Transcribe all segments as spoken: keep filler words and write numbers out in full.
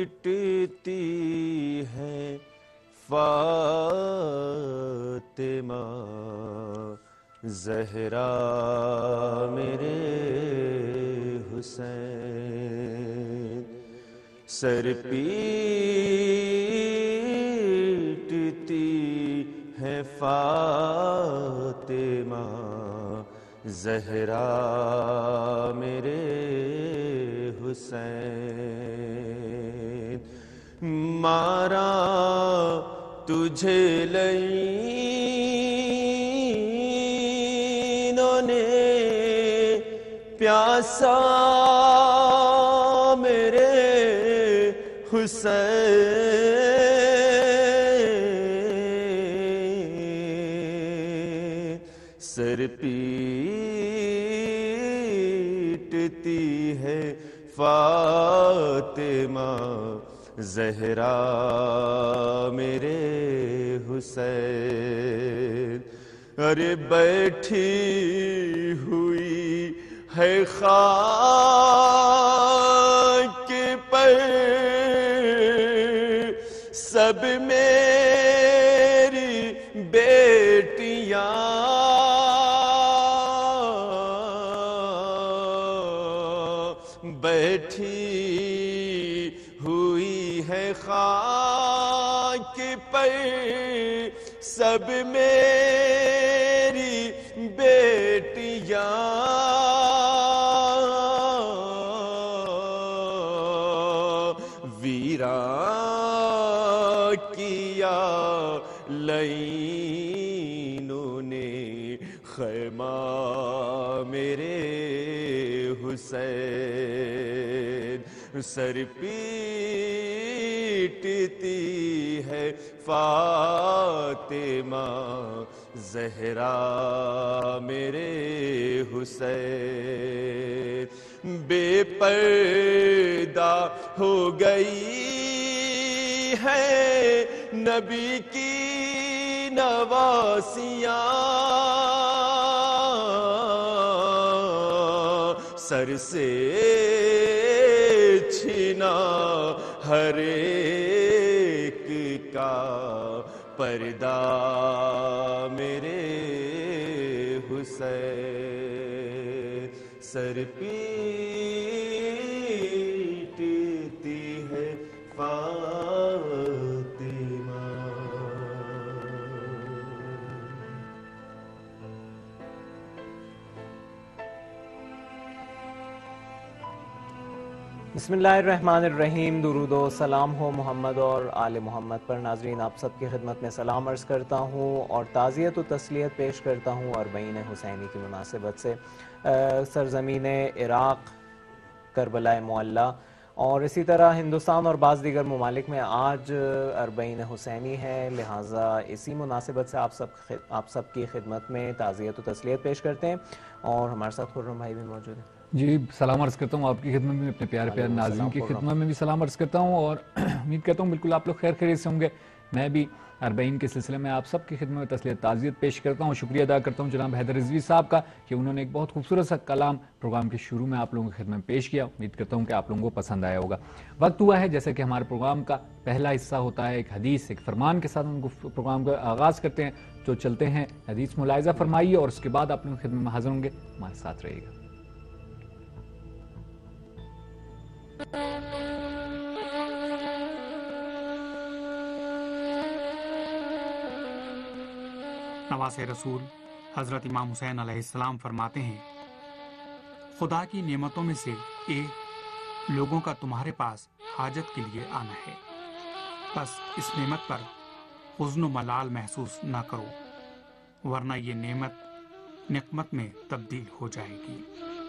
ہے فاطمہ زہرا میرے حسین، سر پیٹتی ہے فاطمہ زہرا میرے حسین، مارا تجھے لعینوں نے پیاسا میرے حسین، سر پیٹتی ہے فاطمہ زہرا میرے حسین، ارے بیٹھی ہوئی ہے خاک پر سب میری بیٹیاں، بیٹھی ہوئی ہے خاک پر سب میری بیٹیاں، ویران کیا لعینوں نے خیمہ میرے حسین، سر پیٹتی ہے فاطمہ زہرا میرے حسین، بے پردہ ہو گئی ہے نبی کی نواسیاں، سر سے چھینا ہر ایک کا پردہ میرے حسین، سر پیٹتی ہے فاطمہ۔ بسم اللہ الرحمن الرحیم، درود و سلام ہو محمد اور آل محمد پر۔ ناظرین، آپ سب کی خدمت میں سلام عرض کرتا ہوں اور تعزیت و تسلیت پیش کرتا ہوں اربعین حسینی کی مناسبت سے سرزمین عراق کربلا معلیٰ اور اسی طرح ہندوستان اور بعض دیگر ممالک میں آج اربعین حسینی ہے، لہٰذا اسی مناسبت سے آپ سب آپ سب کی خدمت میں تعزیت و تسلیت پیش کرتے ہیں اور ہمارے ساتھ خرم بھائی بھی موجود ہیں۔ جی سلام عرض کرتا ہوں آپ کی خدمت میں، اپنے پیارے پیارے ناظرین کی خدمت میں بھی سلام عرض کرتا ہوں اور امید کرتا ہوں بالکل آپ لوگ خیر خیریت سے ہوں گے۔ میں بھی اربعین کے سلسلے میں آپ سب کی خدمت میں تسلیت تعزیت پیش کرتا ہوں، شکریہ ادا کرتا ہوں جناب حیدر رضوی صاحب کا کہ انہوں نے ایک بہت خوبصورت سا کلام پروگرام کے شروع میں آپ لوگوں کی خدمت میں پیش کیا۔ امید کرتا ہوں کہ آپ لوگوں کو پسند آیا ہوگا۔ وقت ہوا ہے جیسے کہ ہمارے پروگرام کا پہلا حصہ ہوتا ہے ایک حدیث، ایک فرمان کے ساتھ ہم پروگرام کا آغاز کرتے ہیں، جو چلتے ہیں حدیث ملاحظہ فرمائیے اور اس کے بعد آپ لوگوں کی خدمت میں حاضر ہوں گے، ہمارے ساتھ رہیے گا۔ نواز رسول حضرت امام حسین علیہ السلام فرماتے ہیں، خدا کی نعمتوں میں سے ایک لوگوں کا تمہارے پاس حاجت کے لیے آنا ہے، بس اس نعمت پر حزن و ملال محسوس نہ کرو، ورنہ یہ نعمت نقمت میں تبدیل ہو جائے گی۔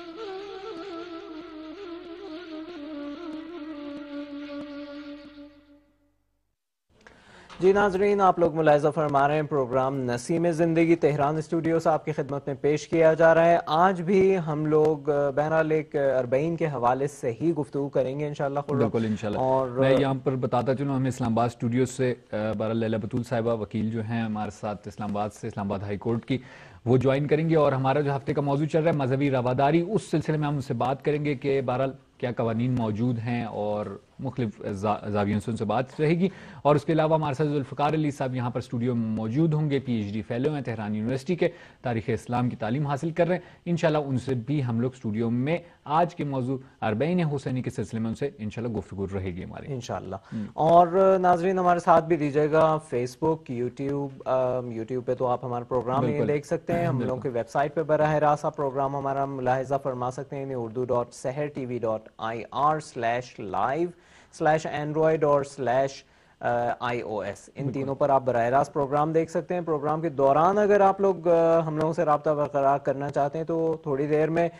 جی ناظرین، آپ لوگ ملاحظہ فرما رہے ہیں پروگرام نسیم زندگی تہران اسٹوڈیو سے آپ کی خدمت میں پیش کیا جا رہا ہے۔ آج بھی ہم لوگ بہرحال ایک اربعین کے حوالے سے ہی گفتگو کریں گے انشاءاللہ۔ بالکل انشاءاللہ۔ اور میں یہاں پر بتاتا چلوں، ہمیں اسلام آباد اسٹوڈیو سے بہرحال لیلا بطول صاحبہ وکیل جو ہیں ہمارے ساتھ اسلام آباد سے، اسلام آباد ہائی کورٹ کی، وہ جوائن کریں گے اور ہمارا جو ہفتے کا موضوع چل رہا ہے مذہبی رواداری، اس سلسلے میں ہم ان سے بات کریں گے کہ بہرحال کیا قوانین موجود ہیں اور مختلف زاویوں سے ان سے بات رہے گی. اور اس کے علاوہ ہمارے ساتھ ذوالفقار علی صاحب یہاں پر اسٹوڈیو میں موجود ہوں گے, پی ایچ ڈی فیلو ہیں تہران یونیورسٹی کے, تاریخ اسلام کی تعلیم حاصل کر رہے ہیں. انشاءاللہ ان سے بھی ہم لوگ اسٹوڈیو میں آج کے موضوع اربعین حسینی کے سلسلے میں ان سے انشاءاللہ گفتگو رہے گی ہماری انشاءاللہ. اور ناظرین ہمارے ساتھ بھی دیجیے گا فیس بک, یوٹیوب, یوٹیوب پہ تو آپ ہمارا پروگرام یہ دیکھ سکتے ہیں. ہم لوگوں کی ویب سائٹ پہ براہ راست آپ پروگرام ہمارا ملاحظہ فرما سکتے ہیں, Urdu dot Sahar T V dot I R slash live slash Android اور سلیش آئی او ایس, ان تینوں پر آپ براہ راست پروگرام دیکھ سکتے ہیں. پروگرام کے دوران اگر آپ لوگ ہم لوگوں سے رابطہ برقرار کرنا چاہتے ہیں تو تھوڑی دیر میں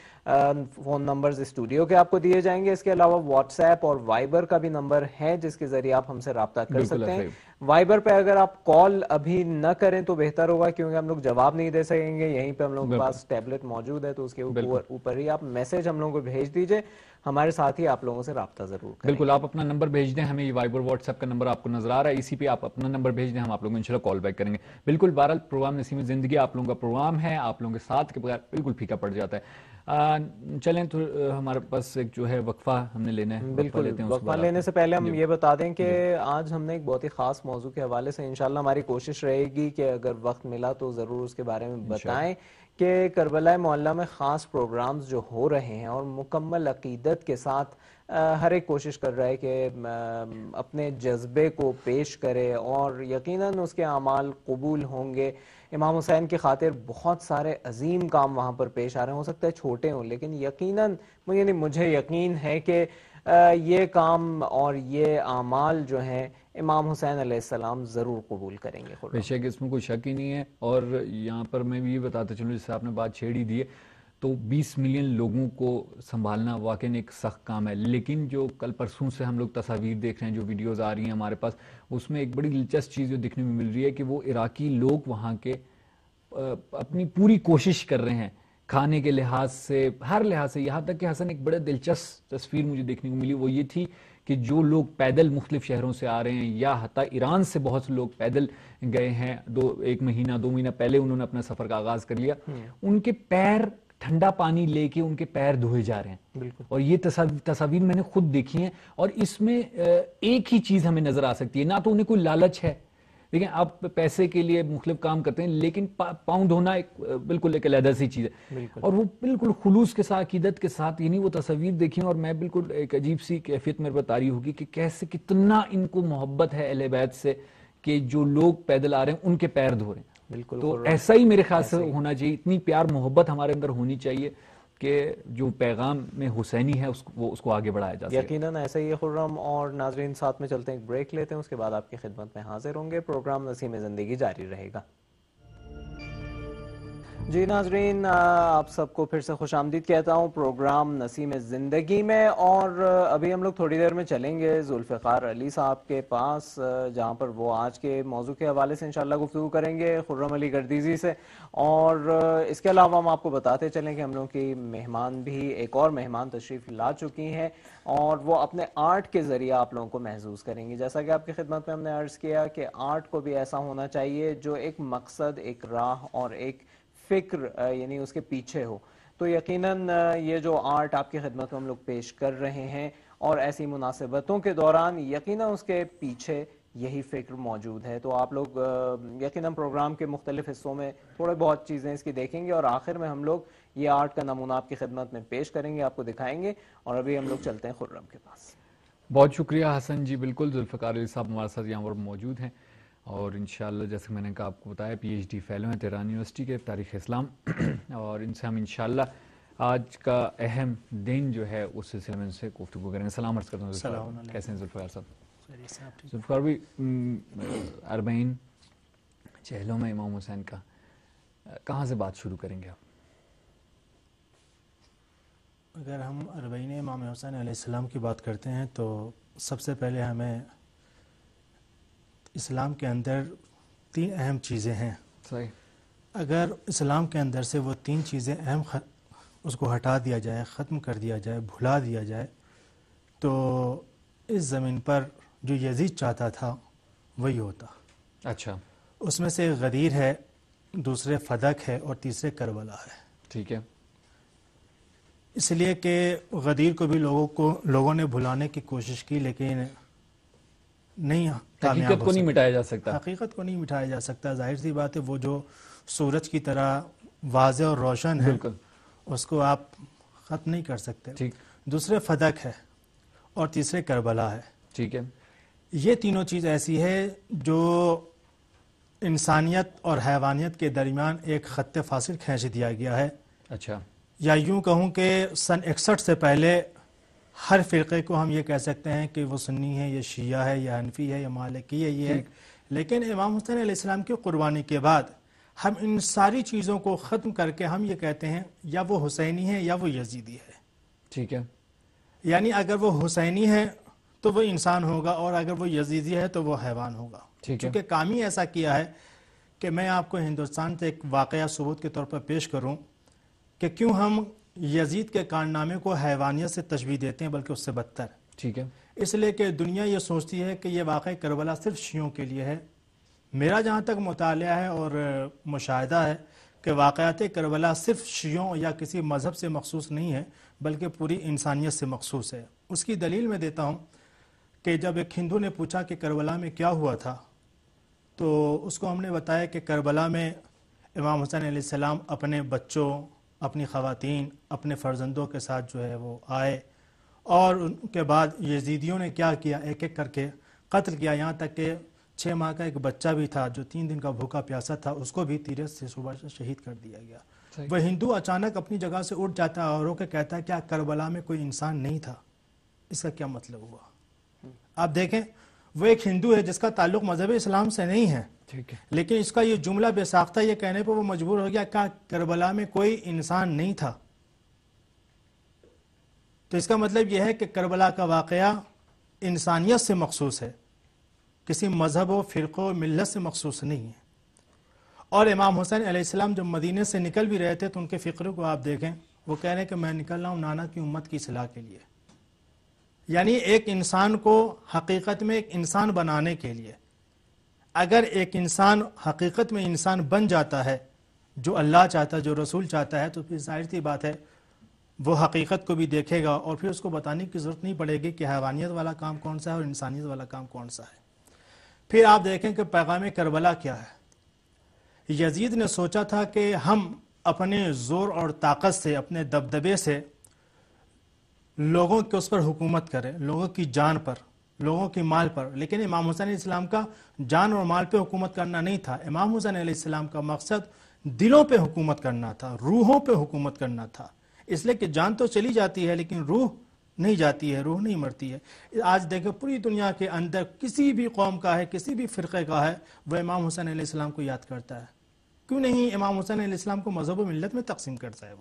فون نمبرز اسٹوڈیو کے آپ کو دیے جائیں گے. اس کے علاوہ واٹس ایپ اور وائبر کا بھی نمبر ہے جس کے ذریعے آپ ہم سے رابطہ کر سکتے ہیں. وائبر پہ اگر آپ کال ابھی نہ کریں تو بہتر ہوگا, کیونکہ ہم لوگ جواب نہیں دے سکیں گے. یہیں پہ ہم لوگوں کے پاس ٹیبلٹ موجود ہے, تو اس کے اوپر ہی آپ میسج ہم لوگوں کو بھیج دیجئے, ہمارے ساتھ ہی آپ لوگوں سے رابطہ ضرور کریں. بالکل, آپ اپنا نمبر بھیج دیں ہمیں, یہ وائبر واٹس ایپ کا نمبر آپ کو نظر آ رہا ہے, اسی پہ آپ اپنا نمبر بھیج دیں, ہم آپ لوگوں کو انشاءاللہ کال بیک کریں گے. بالکل, بہرحال پروگرام نسیم زندگی آپ لوگوں کا پروگرام ہے, آپ لوگوں کے ساتھ کے بغیر بالکل پھیکا پڑ جاتا ہے. چلیں تو ہمارے پاس ایک جو ہے وقفہ ہم نے لینا ہے. بالکل, وقفہ لینے سے پہلے ہم یہ بتا دیں کہ آج ہم نے ایک بہت ہی خاص موضوع کے حوالے سے انشاءاللہ ہماری کوشش رہے گی کہ اگر وقت ملا تو ضرور اس کے بارے میں بتائیں کہ کربلا معلیٰ میں خاص پروگرامز جو ہو رہے ہیں اور مکمل عقیدت کے ساتھ ہر ایک کوشش کر رہا ہے کہ اپنے جذبے کو پیش کرے اور یقیناً اس کے اعمال قبول ہوں گے. امام حسین کی خاطر بہت سارے عظیم کام وہاں پر پیش آ رہے ہیں, ہو سکتا ہے چھوٹے ہوں, لیکن یقیناً یعنی مجھے یقین ہے کہ یہ کام اور یہ اعمال جو ہیں امام حسین علیہ السلام ضرور قبول کریں گے. بے شک اس میں کوئی شک ہی نہیں ہے. اور یہاں پر میں بھی یہ بتاتا چلوں, جس سے آپ نے بات چھیڑ ہی دی ہے, تو بیس ملین لوگوں کو سنبھالنا واقعی ایک سخت کام ہے. لیکن جو کل پرسوں سے ہم لوگ تصاویر دیکھ رہے ہیں, جو ویڈیوز آ رہی ہیں ہمارے پاس, اس میں ایک بڑی دلچسپ چیز جو دیکھنے میں مل رہی ہے کہ وہ عراقی لوگ وہاں کے اپنی پوری کوشش کر رہے ہیں کھانے کے لحاظ سے, ہر لحاظ سے. یہاں تک کہ حسن ایک بڑا دلچسپ تصویر مجھے دیکھنے کو ملی, وہ یہ تھی کہ جو لوگ پیدل مختلف شہروں سے آ رہے ہیں, یا حتیٰ ایران سے بہت سے لوگ پیدل گئے ہیں, دو ایک مہینہ دو مہینہ پہلے انہوں نے اپنا سفر کا آغاز کر لیا, ان کے پیر ٹھنڈا پانی لے کے ان کے پیر دھوئے جا رہے ہیں. بالکل, اور یہ تصاویر میں نے خود دیکھی ہیں. اور اس میں ایک ہی چیز ہمیں نظر آ سکتی ہے, نہ تو انہیں کوئی لالچ ہے, لیکن آپ پیسے کے لیے مختلف کام کرتے ہیں, لیکن پاؤں دھونا ایک بالکل ایک علیحدہ سی چیز ہے. اور وہ بالکل خلوص کے ساتھ, عقیدت کے ساتھ, یعنی وہ تصویر دیکھیں اور میں بالکل ایک عجیب سی کیفیت میرے پر طاری ہوگی کہ کیسے کتنا ان کو محبت ہے اہل بیت سے کہ جو لوگ پیدل آ رہے ہیں ان کے پیر دھو رہے ہیں. بالکل, تو ایسا ہی میرے خیال سے ہونا چاہیے. اتنی پیار محبت ہمارے اندر ہونی چاہیے کہ جو پیغام میں حسینی ہے اس کو, وہ اس کو آگے بڑھایا جا سکے. یقیناً ایسا ہی ہے خرم. اور ناظرین ساتھ میں چلتے ہیں, ایک بریک لیتے ہیں, اس کے بعد آپ کی خدمت میں حاضر ہوں گے. پروگرام نسیم زندگی جاری رہے گا. جی ناظرین, آپ سب کو پھر سے خوش آمدید کہتا ہوں پروگرام نسیم زندگی میں. اور ابھی ہم لوگ تھوڑی دیر میں چلیں گے ذوالفقار علی صاحب کے پاس, جہاں پر وہ آج کے موضوع کے حوالے سے انشاءاللہ گفتگو کریں گے خرم علی گردیزی سے. اور اس کے علاوہ ہم آپ کو بتاتے چلیں کہ ہم لوگوں کی مہمان بھی, ایک اور مہمان تشریف لا چکی ہیں, اور وہ اپنے آرٹ کے ذریعے آپ لوگوں کو محظوظ کریں گی. جیسا کہ آپ کی خدمت میں ہم نے عرض کیا کہ آرٹ کو بھی ایسا ہونا چاہیے جو ایک مقصد, ایک راہ اور ایک فکر یعنی اس کے پیچھے ہو. تو یقیناً یہ جو آرٹ آپ کی خدمت میں ہم لوگ پیش کر رہے ہیں, اور ایسی مناسبتوں کے دوران یقیناً اس کے پیچھے یہی فکر موجود ہے. تو آپ لوگ یقیناً پروگرام کے مختلف حصوں میں تھوڑے بہت چیزیں اس کی دیکھیں گے, اور آخر میں ہم لوگ یہ آرٹ کا نمونہ آپ کی خدمت میں پیش کریں گے, آپ کو دکھائیں گے. اور ابھی ہم لوگ چلتے ہیں خرم کے پاس. بہت شکریہ حسن جی. بالکل, ذوالفقار علی صاحب ہمارے ساتھ یہاں پر موجود ہیں, اور انشاءاللہ جیسے میں نے کہا آپ کو بتایا پی ایچ ڈی فیلو ہیں تہران یونیورسٹی کے تاریخ اسلام, اور ان سے ہم انشاءاللہ آج کا اہم دن جو ہے اس سلسلے میں ان سے گفتگو کریں گے. سلام عرض کرتا ہوں ذوالفقار, کیسے ہیں ذوالفقار صاحب؟ ذوالفقار بھی اربعین چہلوں میں امام حسین کا کہاں سے بات شروع کریں گے آپ؟ اگر ہم اربعین امام حسین علیہ السلام کی بات کرتے ہیں تو سب سے پہلے ہمیں اسلام کے اندر تین اہم چیزیں ہیں. صحیح. اگر اسلام کے اندر سے وہ تین چیزیں اہم خ... اس کو ہٹا دیا جائے, ختم کر دیا جائے, بھلا دیا جائے, تو اس زمین پر جو یزید چاہتا تھا وہی ہوتا. اچھا. اس میں سے ایک غدیر ہے, دوسرے فدق ہے, اور تیسرے کربلا ہے. ٹھیک ہے. اس لیے کہ غدیر کو بھی لوگوں کو لوگوں نے بھلانے کی کوشش کی لیکن نہیں کامیاب حقیقت کو نہیں مٹایا جا سکتا حقیقت کو نہیں مٹایا جا سکتا ظاہر سی بات ہے وہ جو سورج کی طرح واضح اور روشن ہے اس کو آپ ختم نہیں کر سکتے ٹھیک دوسرے فدق ہے اور تیسرے کربلا ہے ٹھیک ہے یہ تینوں چیز ایسی ہے جو انسانیت اور حیوانیت کے درمیان ایک خط فاصل کھینچ دیا گیا ہے اچھا یا یوں کہوں کہ سن اکسٹھ سے پہلے ہر فرقے کو ہم یہ کہہ سکتے ہیں کہ وہ سنی ہے یا شیعہ ہے یا حنفی ہے یا مالکی ہے یہ ہے لیکن امام حسین علیہ السلام کی قربانی کے بعد ہم ان ساری چیزوں کو ختم کر کے ہم یہ کہتے ہیں یا وہ حسینی ہے یا وہ یزیدی ہے ٹھیک ہے یعنی اگر وہ حسینی ہے تو وہ انسان ہوگا اور اگر وہ یزیدی ہے تو وہ حیوان ہوگا کیونکہ کام ہی ایسا کیا ہے کہ میں آپ کو ہندوستان سے ایک واقعہ ثبوت کے طور پر پیش کروں کہ کیوں ہم یزید کے کارنامے کو حیوانیت سے تشبیہ دیتے ہیں بلکہ اس سے بدتر ٹھیک ہے اس لیے کہ دنیا یہ سوچتی ہے کہ یہ واقعہ کربلا صرف شیعوں کے لیے ہے میرا جہاں تک مطالعہ ہے اور مشاہدہ ہے کہ واقعات کربلا صرف شیعوں یا کسی مذہب سے مخصوص نہیں ہے بلکہ پوری انسانیت سے مخصوص ہے اس کی دلیل میں دیتا ہوں کہ جب ایک ہندو نے پوچھا کہ کربلا میں کیا ہوا تھا تو اس کو ہم نے بتایا کہ کربلا میں امام حسین علیہ السلام اپنے بچوں اپنی خواتین اپنے فرزندوں کے ساتھ جو ہے وہ آئے اور ان کے بعد یزیدیوں نے کیا کیا ایک ایک کر کے قتل کیا یہاں تک کہ چھ ماہ کا ایک بچہ بھی تھا جو تین دن کا بھوکا پیاسا تھا اس کو بھی تیرے سے صبح سے شہید کر دیا گیا وہ ہندو اچانک اپنی جگہ سے اٹھ جاتا ہے اور رو کے کہتا ہے کیا کربلا میں کوئی انسان نہیں تھا اس کا کیا مطلب ہوا آپ دیکھیں وہ ایک ہندو ہے جس کا تعلق مذہب اسلام سے نہیں ہے لیکن اس کا یہ جملہ بے ساختہ یہ کہنے پر وہ مجبور ہو گیا کہ کربلا میں کوئی انسان نہیں تھا تو اس کا مطلب یہ ہے کہ کربلا کا واقعہ انسانیت سے مخصوص ہے کسی مذہب و فرقہ و ملت سے مخصوص نہیں ہے اور امام حسین علیہ السلام جب مدینے سے نکل بھی رہے تھے تو ان کے فقرے کو آپ دیکھیں وہ کہہ رہے ہیں کہ میں نکل رہا ہوں نانا کی امت کی اصلاح کے لیے یعنی ایک انسان کو حقیقت میں ایک انسان بنانے کے لیے اگر ایک انسان حقیقت میں انسان بن جاتا ہے جو اللہ چاہتا ہے جو رسول چاہتا ہے تو پھر ظاہر سی بات ہے وہ حقیقت کو بھی دیکھے گا اور پھر اس کو بتانے کی ضرورت نہیں پڑے گی کہ حیوانیت والا کام کون سا ہے اور انسانیت والا کام کون سا ہے پھر آپ دیکھیں کہ پیغام کربلا کیا ہے یزید نے سوچا تھا کہ ہم اپنے زور اور طاقت سے اپنے دبدبے سے لوگوں کے اس پر حکومت کریں لوگوں کی جان پر لوگوں کی مال پر لیکن امام حسین علیہ السلام کا جان اور مال پہ حکومت کرنا نہیں تھا امام حسین علیہ السلام کا مقصد دلوں پہ حکومت کرنا تھا روحوں پہ حکومت کرنا تھا اس لیے کہ جان تو چلی جاتی ہے لیکن روح نہیں جاتی ہے روح نہیں مرتی ہے آج دیکھیں پوری دنیا کے اندر کسی بھی قوم کا ہے کسی بھی فرقے کا ہے وہ امام حسین علیہ السلام کو یاد کرتا ہے کیوں نہیں امام حسین علیہ السلام کو مذہب و ملت میں تقسیم کرتا ہے وہ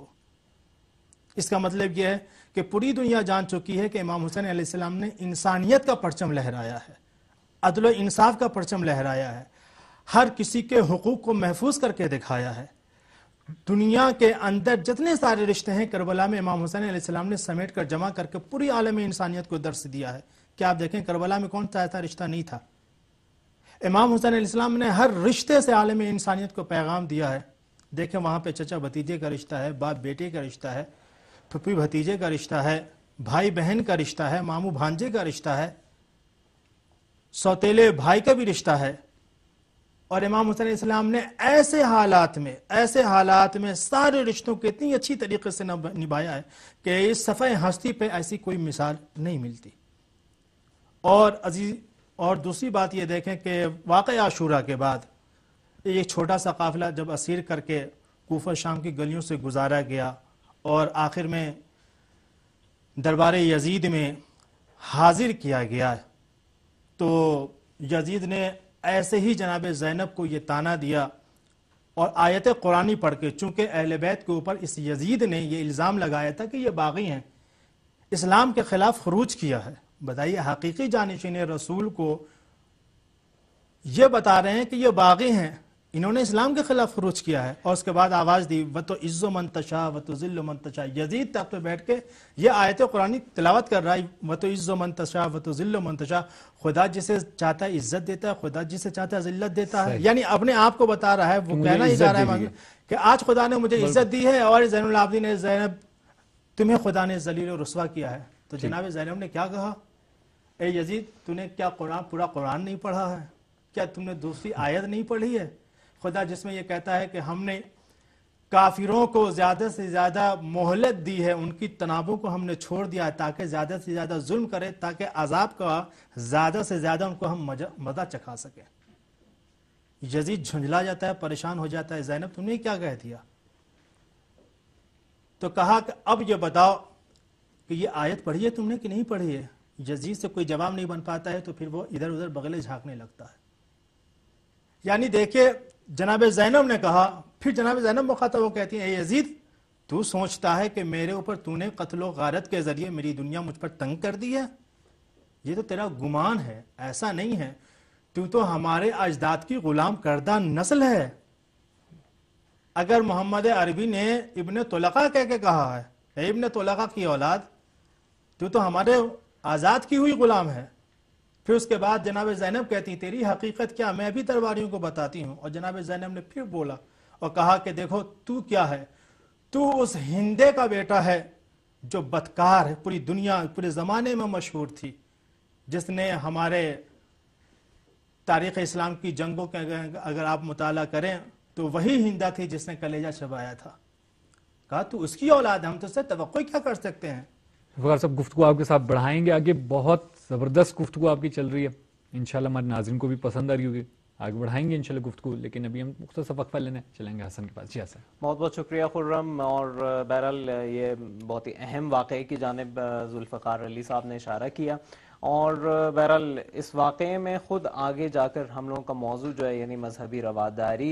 اس کا مطلب یہ ہے کہ پوری دنیا جان چکی ہے کہ امام حسین علیہ السلام نے انسانیت کا پرچم لہرایا ہے عدل و انصاف کا پرچم لہرایا ہے ہر کسی کے حقوق کو محفوظ کر کے دکھایا ہے دنیا کے اندر جتنے سارے رشتے ہیں کربلا میں امام حسین علیہ السلام نے سمیٹ کر جمع کر کے پوری عالم انسانیت کو درس دیا ہے کیا آپ دیکھیں کربلا میں کون سا ایسا رشتہ نہیں تھا امام حسین علیہ السلام نے ہر رشتے سے عالم انسانیت کو پیغام دیا ہے دیکھیں وہاں پہ چچا بھتیجے کا رشتہ ہے باپ بیٹے کا رشتہ ہے پھپھی بھتیجے کا رشتہ ہے بھائی بہن کا رشتہ ہے ماموں بھانجے کا رشتہ ہے سوتیلے بھائی کا بھی رشتہ ہے اور امام حسین علیہ السلام نے ایسے حالات میں ایسے حالات میں سارے رشتوں کو اتنی اچھی طریقے سے نبھایا ہے کہ اس صفحہ ہستی پہ ایسی کوئی مثال نہیں ملتی اور عزیز اور دوسری بات یہ دیکھیں کہ واقعہ عاشورہ کے بعد ایک چھوٹا سا قافلہ جب اسیر کر کے کوفہ شام کی گلیوں سے گزارا گیا اور آخر میں دربار یزید میں حاضر کیا گیا تو یزید نے ایسے ہی جناب زینب کو یہ تانا دیا اور آیت قرآنی پڑھ کے چونکہ اہل بیت کے اوپر اس یزید نے یہ الزام لگایا تھا کہ یہ باغی ہیں اسلام کے خلاف خروج کیا ہے بتائیے حقیقی جانشین رسول کو یہ بتا رہے ہیں کہ یہ باغی ہیں انہوں نے اسلام کے خلاف خروج کیا ہے اور اس کے بعد آواز دی وَتُعِزُّ مَن تَشَاءُ وَتُذِلُّ مَن تَشَاءُ یزید تخت پہ بیٹھ کے یہ آیت قرآنی تلاوت کر رہا ہے وَتُعِزُّ مَن تَشَاءُ وَتُذِلُّ مَن تَشَاءُ خدا جسے چاہتا ہے عزت دیتا ہے خدا جسے چاہتا ہے ذلت دیتا ہے یعنی اپنے آپ کو بتا رہا ہے وہ کہنا ہی جا رہا ہے کہ آج خدا نے مجھے عزت دی ہے اور زین العابدین زینب تمہیں خدا نے ذلیل و رسوا کیا ہے. تو جناب زینب نے کیا کہا؟ اے یزید تو نے کیا قرآن پورا قرآن نہیں پڑھا ہے؟ کیا تم نے دوسری آیت نہیں پڑھی ہے؟ خدا جس میں یہ کہتا ہے کہ ہم نے کافروں کو زیادہ سے زیادہ مہلت دی ہے، ان کی تنابوں کو ہم نے چھوڑ دیا ہے تاکہ زیادہ سے زیادہ ظلم کرے، تاکہ عذاب کا زیادہ سے زیادہ ان کو ہم مزہ چکھا سکیں. یزید جھنجلا جاتا ہے، پریشان ہو جاتا ہے. زینب تم نے کیا کہہ دیا؟ تو کہا کہ اب یہ بتاؤ کہ یہ آیت پڑھی ہے تم نے کہ نہیں پڑھی ہے؟ یزید سے کوئی جواب نہیں بن پاتا ہے تو پھر وہ ادھر ادھر بغلیں جھانکنے لگتا ہے. یعنی دیکھیں جناب زینب نے کہا، پھر جناب زینب مخاطب وہ کہتی ہیں اے یزید تو سوچتا ہے کہ میرے اوپر تو نے قتل و غارت کے ذریعے میری دنیا مجھ پر تنگ کر دی ہے؟ یہ تو تیرا گمان ہے، ایسا نہیں ہے. تو تو ہمارے اجداد کی غلام کردہ نسل ہے. اگر محمد عربی نے ابن طلقہ کہہ کے کہا ہے اے ابن طلقہ کی اولاد تو تو ہمارے آزاد کی ہوئی غلام ہے. پھر اس کے بعد جناب زینب کہتی تیری حقیقت کیا، میں بھی درباریوں کو بتاتی ہوں. اور جناب زینب نے پھر بولا اور کہا کہ دیکھو تو کیا ہے، تو اس ہندے کا بیٹا ہے جو بدکار ہے، پوری دنیا پورے زمانے میں مشہور تھی، جس نے ہمارے تاریخ اسلام کی جنگوں کے اگر آپ مطالعہ کریں تو وہی ہندا تھی جس نے کلیجہ چبایا تھا. کہا تو اس کی اولاد ہے، ہم تو اس سے توقع کیا کر سکتے ہیں. وقار صاحب گفتگو آپ کے ساتھ بڑھائیں گے آگے، بہت زبردست گفتگو آپ کی چل رہی ہے، انشاءاللہ ہمارے ناظرین کو بھی پسند آ رہی ہوگی، آگے بڑھائیں گے انشاءاللہ گفتگو. لیکن ابھی ہم مختصر وقفہ لینے چلیں گے حسن کے پاس. جی حسن. بہت بہت شکریہ خرم. اور بہرحال یہ بہت ہی اہم واقعے کی جانب ذوالفقار علی صاحب نے اشارہ کیا، اور بہرحال اس واقعے میں خود آگے جا کر ہم لوگوں کا موضوع جو ہے یعنی مذہبی رواداری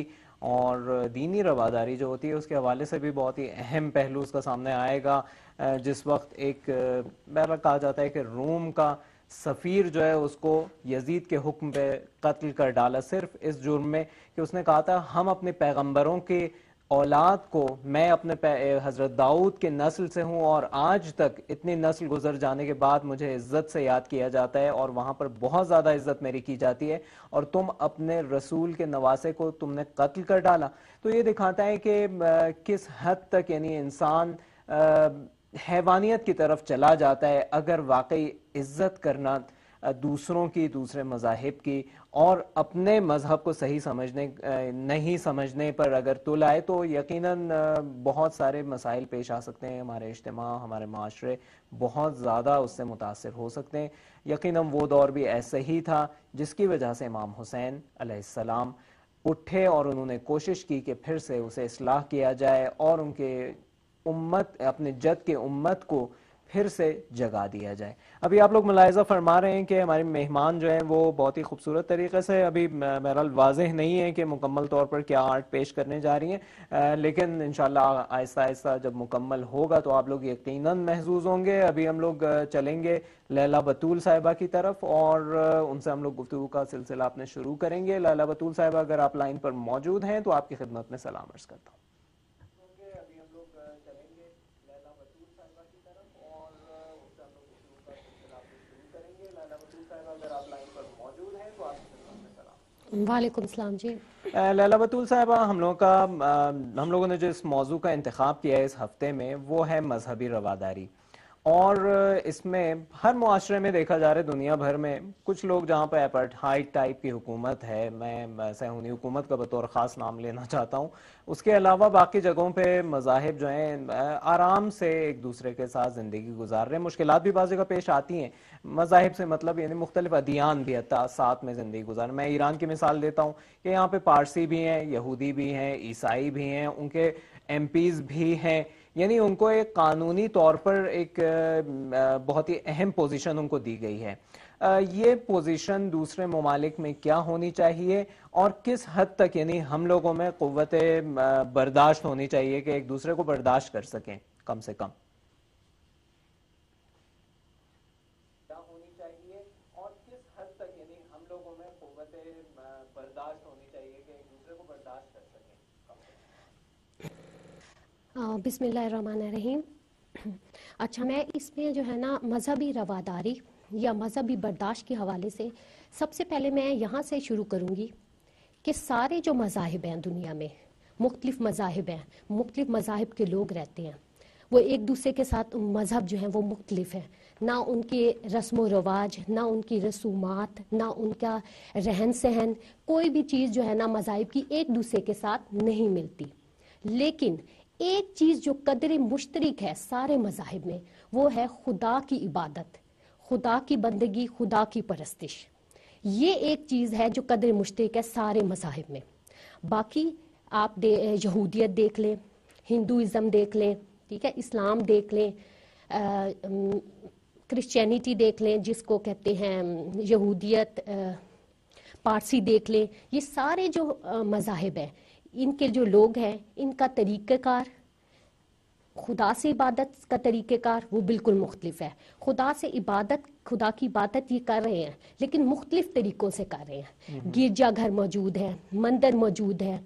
اور دینی رواداری جو ہوتی ہے اس کے حوالے سے بھی بہت ہی اہم پہلو اس کا سامنے آئے گا. جس وقت ایک بہرحال کہا جاتا ہے کہ روم کا سفیر جو ہے اس کو یزید کے حکم پہ قتل کر ڈالا، صرف اس جرم میں کہ اس نے کہا تھا ہم اپنے پیغمبروں کے اولاد کو، میں اپنے حضرت داؤد کے نسل سے ہوں اور آج تک اتنی نسل گزر جانے کے بعد مجھے عزت سے یاد کیا جاتا ہے اور وہاں پر بہت زیادہ عزت میری کی جاتی ہے، اور تم اپنے رسول کے نواسے کو تم نے قتل کر ڈالا. تو یہ دکھاتا ہے کہ کس حد تک یعنی انسان حیوانیت کی طرف چلا جاتا ہے اگر واقعی عزت کرنا دوسروں کی، دوسرے مذاہب کی اور اپنے مذہب کو صحیح سمجھنے نہیں سمجھنے پر اگر تل آئے تو یقیناً بہت سارے مسائل پیش آ سکتے ہیں. ہمارے اجتماع، ہمارے معاشرے بہت زیادہ اس سے متاثر ہو سکتے ہیں. یقیناً وہ دور بھی ایسا ہی تھا جس کی وجہ سے امام حسین علیہ السلام اٹھے اور انہوں نے کوشش کی کہ پھر سے اسے اصلاح کیا جائے اور ان کے امت، اپنے جد کے امت کو پھر سے جگا دیا جائے. ابھی آپ لوگ ملاحظہ فرما رہے ہیں کہ ہمارے مہمان جو ہیں وہ بہت ہی خوبصورت طریقے سے، ابھی بہرحال واضح نہیں ہے کہ مکمل طور پر کیا آرٹ پیش کرنے جا رہی ہیں، لیکن انشاءاللہ آہستہ آہستہ جب مکمل ہوگا تو آپ لوگ یقیناً محظوظ ہوں گے. ابھی ہم لوگ چلیں گے لیلا بطول صاحبہ کی طرف اور ان سے ہم لوگ گفتگو کا سلسلہ اپنے شروع کریں گے. لیلا بطول صاحبہ اگر آپ لائن پر موجود ہیں تو آپ کی خدمت میں سلام عرض کرتا ہوں. وعلیکم السلام. جی لیلا بطول صاحبہ، ہم لوگوں کا ہم لوگوں نے جو اس موضوع کا انتخاب کیا ہے اس ہفتے میں وہ ہے مذہبی رواداری. اور اس میں ہر معاشرے میں دیکھا جا رہا ہے دنیا بھر میں کچھ لوگ جہاں پہ اپارٹھائڈ ٹائپ کی حکومت ہے، میں صہیونی حکومت کا بطور خاص نام لینا چاہتا ہوں، اس کے علاوہ باقی جگہوں پہ مذاہب جو ہیں آرام سے ایک دوسرے کے ساتھ زندگی گزار رہے ہیں. مشکلات بھی بعض جگہ پیش آتی ہیں، مذاہب سے مطلب یعنی مختلف ادیان بھی ساتھ میں زندگی گزار. میں ایران کی مثال دیتا ہوں کہ یہاں پہ پارسی بھی ہیں، یہودی بھی ہیں، عیسائی بھی ہیں، ان کے ایم پیز بھی ہیں، یعنی ان کو ایک قانونی طور پر ایک بہت ہی اہم پوزیشن ان کو دی گئی ہے. یہ پوزیشن دوسرے ممالک میں کیا ہونی چاہیے اور کس حد تک یعنی ہم لوگوں میں قوت برداشت ہونی چاہیے کہ ایک دوسرے کو برداشت کر سکیں کم سے کم؟ کیا ہونی چاہیے اور کس حد تک یعنی ہم لوگوں میں قوت برداشت ہونی چاہیے کہ ایک دوسرے کو برداشت کر سکیں؟ بسم اللہ الرحمن الرحیم. اچھا، میں اس میں جو ہے نا مذہبی رواداری یا مذہبی برداشت کے حوالے سے سب سے پہلے میں یہاں سے شروع کروں گی کہ سارے جو مذاہب ہیں دنیا میں، مختلف مذاہب ہیں، مختلف مذاہب کے لوگ رہتے ہیں، وہ ایک دوسرے کے ساتھ مذہب جو ہیں وہ مختلف ہیں، نہ ان کے رسم و رواج، نہ ان کی رسومات، نہ ان کا رہن سہن، کوئی بھی چیز جو ہے نا مذاہب کی ایک دوسرے کے ساتھ نہیں ملتی. لیکن ایک چیز جو قدر مشترک ہے سارے مذاہب میں، وہ ہے خدا کی عبادت، خدا کی بندگی، خدا کی پرستش. یہ ایک چیز ہے جو قدر مشترک ہے سارے مذاہب میں. باقی آپ دے یہودیت دیکھ لیں، ہندوازم دیکھ لیں، ٹھیک ہے، اسلام دیکھ لیں، کرسچینٹی دیکھ لیں جس کو کہتے ہیں یہودیت، پارسی دیکھ لیں، یہ سارے جو مذاہب ہیں ان کے جو لوگ ہیں ان کا طریقہ کار، خدا سے عبادت کا طریقہ کار وہ بالکل مختلف ہے. خدا سے عبادت، خدا کی عبادت یہ کر رہے ہیں لیکن مختلف طریقوں سے کر رہے ہیں. گرجا گھر موجود ہے، مندر موجود ہے،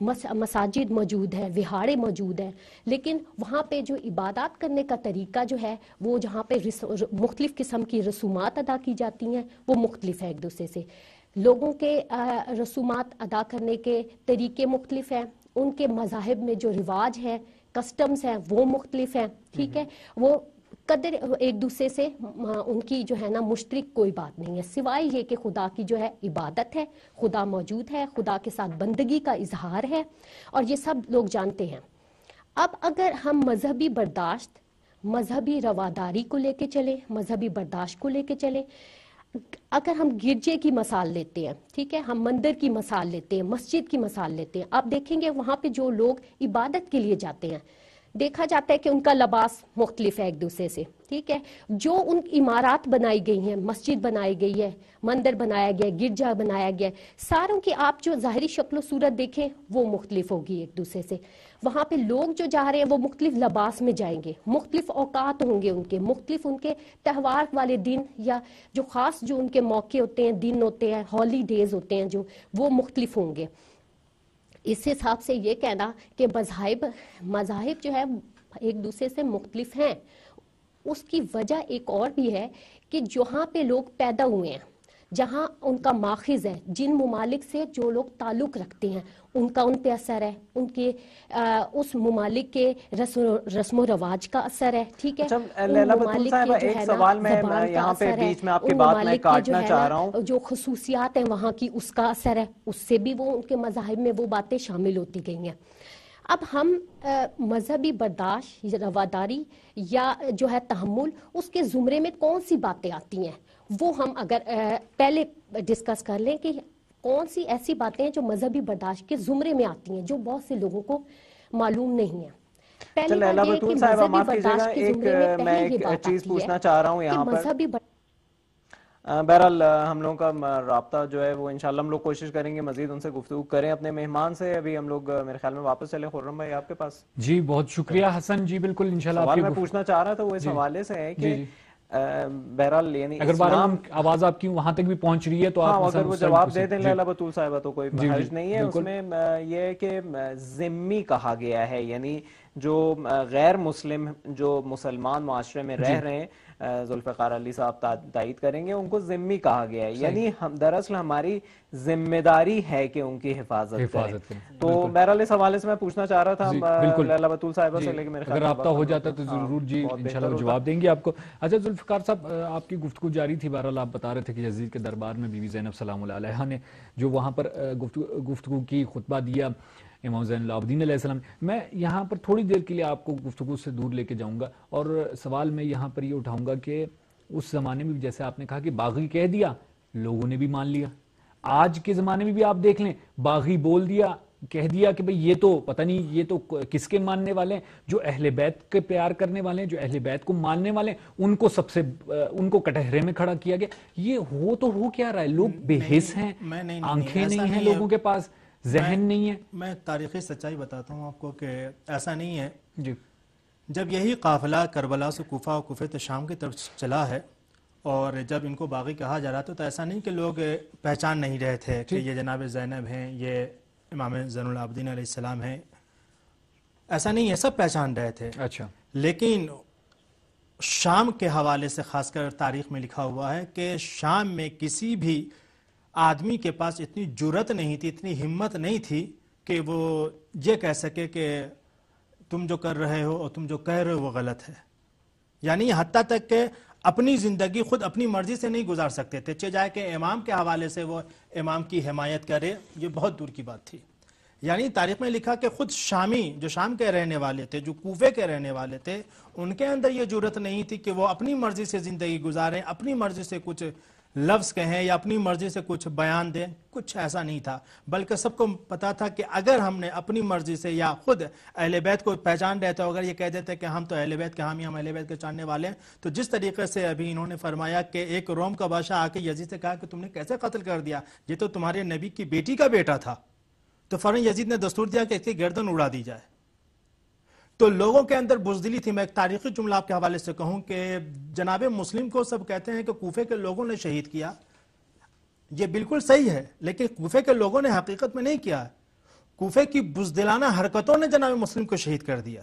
مساجد موجود ہے، وہاڑے موجود ہیں، لیکن وہاں پہ جو عبادات کرنے کا طریقہ جو ہے وہ جہاں پہ مختلف قسم کی رسومات ادا کی جاتی ہیں وہ مختلف ہے ایک دوسرے سے. لوگوں کے رسومات ادا کرنے کے طریقے مختلف ہیں، ان کے مذاہب میں جو رواج ہیں، کسٹمز ہیں وہ مختلف ہیں، ٹھیک ہے. وہ قدر ایک دوسرے سے ان کی جو ہے نا مشترک کوئی بات نہیں ہے سوائے یہ کہ خدا کی جو ہے عبادت ہے، خدا موجود ہے، خدا کے ساتھ بندگی کا اظہار ہے، اور یہ سب لوگ جانتے ہیں. اب اگر ہم مذہبی برداشت، مذہبی رواداری کو لے کے چلیں، مذہبی برداشت کو لے کے چلیں، اگر ہم گرجے کی مثال لیتے ہیں، ٹھیک ہے، ہم مندر کی مثال لیتے ہیں، مسجد کی مثال لیتے ہیں، آپ دیکھیں گے وہاں پہ جو لوگ عبادت کے لیے جاتے ہیں دیکھا جاتا ہے کہ ان کا لباس مختلف ہے ایک دوسرے سے، ٹھیک ہے. جو ان عمارات بنائی گئی ہیں، مسجد بنائی گئی ہے، مندر بنایا گیا ہے، گرجا بنایا گیا ہے، ساروں کی آپ جو ظاہری شکل و صورت دیکھیں وہ مختلف ہوگی ایک دوسرے سے. وہاں پہ لوگ جو جا رہے ہیں وہ مختلف لباس میں جائیں گے، مختلف اوقات ہوں گے ان کے، مختلف ان کے تہوار والے دن یا جو خاص جو ان کے موقع ہوتے ہیں، دن ہوتے ہیں، ہالی ڈیز ہوتے ہیں جو، وہ مختلف ہوں گے. اس حساب سے یہ کہنا کہ مذاہب مذاہب جو ہے ایک دوسرے سے مختلف ہیں، اس کی وجہ ایک اور بھی ہے کہ جہاں پہ لوگ پیدا ہوئے ہیں، جہاں ان کا ماخذ ہے، جن ممالک سے جو لوگ تعلق رکھتے ہیں ان کا ان پہ اثر ہے، ان کے اس ممالک کے رسم و رواج کا اثر ہے، ٹھیک ہے. لیلا بطول صاحبہ ایک سوال میں یہاں پہ بیچ میں آپ کی بات میں کاٹنا چاہ رہا ہوں، جو خصوصیات ہیں وہاں کی اس کا اثر ہے، اس سے بھی وہ ان کے مذاہب میں وہ باتیں شامل ہوتی گئی ہیں. اب ہم مذہبی برداشت یا رواداری یا جو ہے تحمل، اس کے زمرے میں کون سی باتیں آتی ہیں وہ ہم اگر پہلے ڈسکس کر لیں کہ کون سی ایسی باتیں ہیں جو مذہبی برداشت کے زمرے میں آتی ہیں جو بہت سے لوگوں کو معلوم نہیں ہے. پہلی بات یہ کہ مذہبی برداشت کے زمرے میں پہلے یہ بات آتی ہے کہ مذہبی بہرحال ہم لوگوں کا رابطہ جو ہے وہ انشاءاللہ ہم لوگ کوشش کریں گے مزید ان سے گفتگو کریں. اپنے مہمان سے ابھی ہم لوگ میرے خیال میں واپس چلے. خرم بھائی آپ کے پاس. جی بہت شکریہ حسن جی. بالکل انشاءاللہ سوال میں پوچھنا چاہ رہا تھا وہ اس حوالے سے ہے کہ بہرحال یعنی اگر بہرحال آواز آپ کی وہاں تک بھی پہنچ رہی ہے تو آپ اگر وہ جواب دے دیں لیلا بطول صاحبہ تو کوئی حرج نہیں ہے. اس میں یہ ہے کہ ذمی کہا گیا ہے، یعنی جو غیر مسلم جو مسلمان معاشرے میں رہ رہے ہیں، ذوالفقار علی صاحب تائید کریں گے، ان کو ذمی کہا گیا ہے. یعنی دراصل ہماری ذمہ داری ہے کہ ان کی حفاظت کریں. تو بہرحال اس حوالے سے میں پوچھنا چاہ رہا تھا لیلا بطول صاحبہ سے، لیکن میرے خیال اگر رابطہ ہو جاتا تو ضرور جی انشاءاللہ وہ جواب دیں گے آپ کو. اچھا ذوالفقار صاحب، آپ کی گفتگو جاری تھی. بہرحال آپ بتا رہے تھے کہ یزید کے دربار میں بی بی زینب سلام اللہ علیہا نے جو وہاں پر گفتگو کی، خطبہ دیا امام زین العابدین علیہ السلام. میں یہاں پر تھوڑی دیر کے لیے آپ کو گفتگو سے دور لے کے جاؤں گا اور سوال میں یہاں پر یہ اٹھاؤں گا کہ اس زمانے میں بھی جیسے آپ نے کہا کہ باغی کہہ دیا، لوگوں نے بھی مان لیا. آج کے زمانے میں بھی آپ دیکھ لیں، باغی بول دیا، کہہ دیا کہ بھئی یہ تو پتہ نہیں یہ تو کس کے ماننے والے ہیں. جو اہل بیت کے پیار کرنے والے ہیں، جو اہل بیت کو ماننے والے ہیں، ان کو سب سے ان کو کٹہرے میں کھڑا کیا گیا. یہ ہو تو ہو کیا رہا ہے؟ لوگ بے حس ہیں، آنکھیں نہیں ہیں لوگوں کے پاس، ذہن نہیں ہے. میں تاریخی سچائی بتاتا ہوں آپ کو کہ ایسا نہیں ہے. جی جب یہی قافلہ کربلا سے کوفہ و کوفہ سے شام کی طرف چلا ہے اور جب ان کو باغی کہا جا رہا تھا تو ایسا نہیں کہ لوگ پہچان نہیں رہے تھے کہ یہ جناب زینب ہیں، یہ امام زین العابدین علیہ السلام ہیں. ایسا نہیں ہے، سب پہچان رہے تھے. اچھا. لیکن شام کے حوالے سے خاص کر تاریخ میں لکھا ہوا ہے کہ شام میں کسی بھی آدمی کے پاس اتنی جرت نہیں تھی، اتنی ہمت نہیں تھی کہ وہ یہ کہہ سکے کہ تم جو کر رہے ہو اور تم جو کہہ رہے ہو وہ غلط ہے. یعنی حتیٰ تک کہ اپنی زندگی خود اپنی مرضی سے نہیں گزار سکتے تھے، چہ جائے کہ امام کے حوالے سے وہ امام کی حمایت کرے، یہ بہت دور کی بات تھی. یعنی تاریخ میں لکھا کہ خود شامی جو شام کے رہنے والے تھے، جو کوفے کے رہنے والے تھے، ان کے اندر یہ جرت نہیں تھی کہ وہ اپنی مرضی سے زندگی گزاریں، اپنی مرضی سے کچھ لفظ کہیں یا اپنی مرضی سے کچھ بیان دیں. کچھ ایسا نہیں تھا، بلکہ سب کو پتا تھا کہ اگر ہم نے اپنی مرضی سے یا خود اہل بیت کو پہچان رہتے ہو، اگر یہ کہہ دیتے کہ ہم تو اہل بیت کے حامی، ہم اہل بیت کے چاہنے والے ہیں، تو جس طریقے سے ابھی انہوں نے فرمایا کہ ایک روم کا بادشاہ آ کے یزید سے کہا کہ تم نے کیسے قتل کر دیا، یہ تو تمہارے نبی کی بیٹی کا بیٹا تھا، تو فوراً یزید نے دستور دیا کہ اس کی گردن اڑا دی جائے. تو لوگوں کے اندر بزدلی تھی. میں ایک تاریخی جملہ آپ کے حوالے سے کہوں کہ جناب مسلم کو سب کہتے ہیں کہ کوفے کے لوگوں نے شہید کیا. یہ بالکل صحیح ہے، لیکن کوفے کے لوگوں نے حقیقت میں نہیں کیا. کوفے کی بزدلانہ حرکتوں نے جناب مسلم کو شہید کر دیا.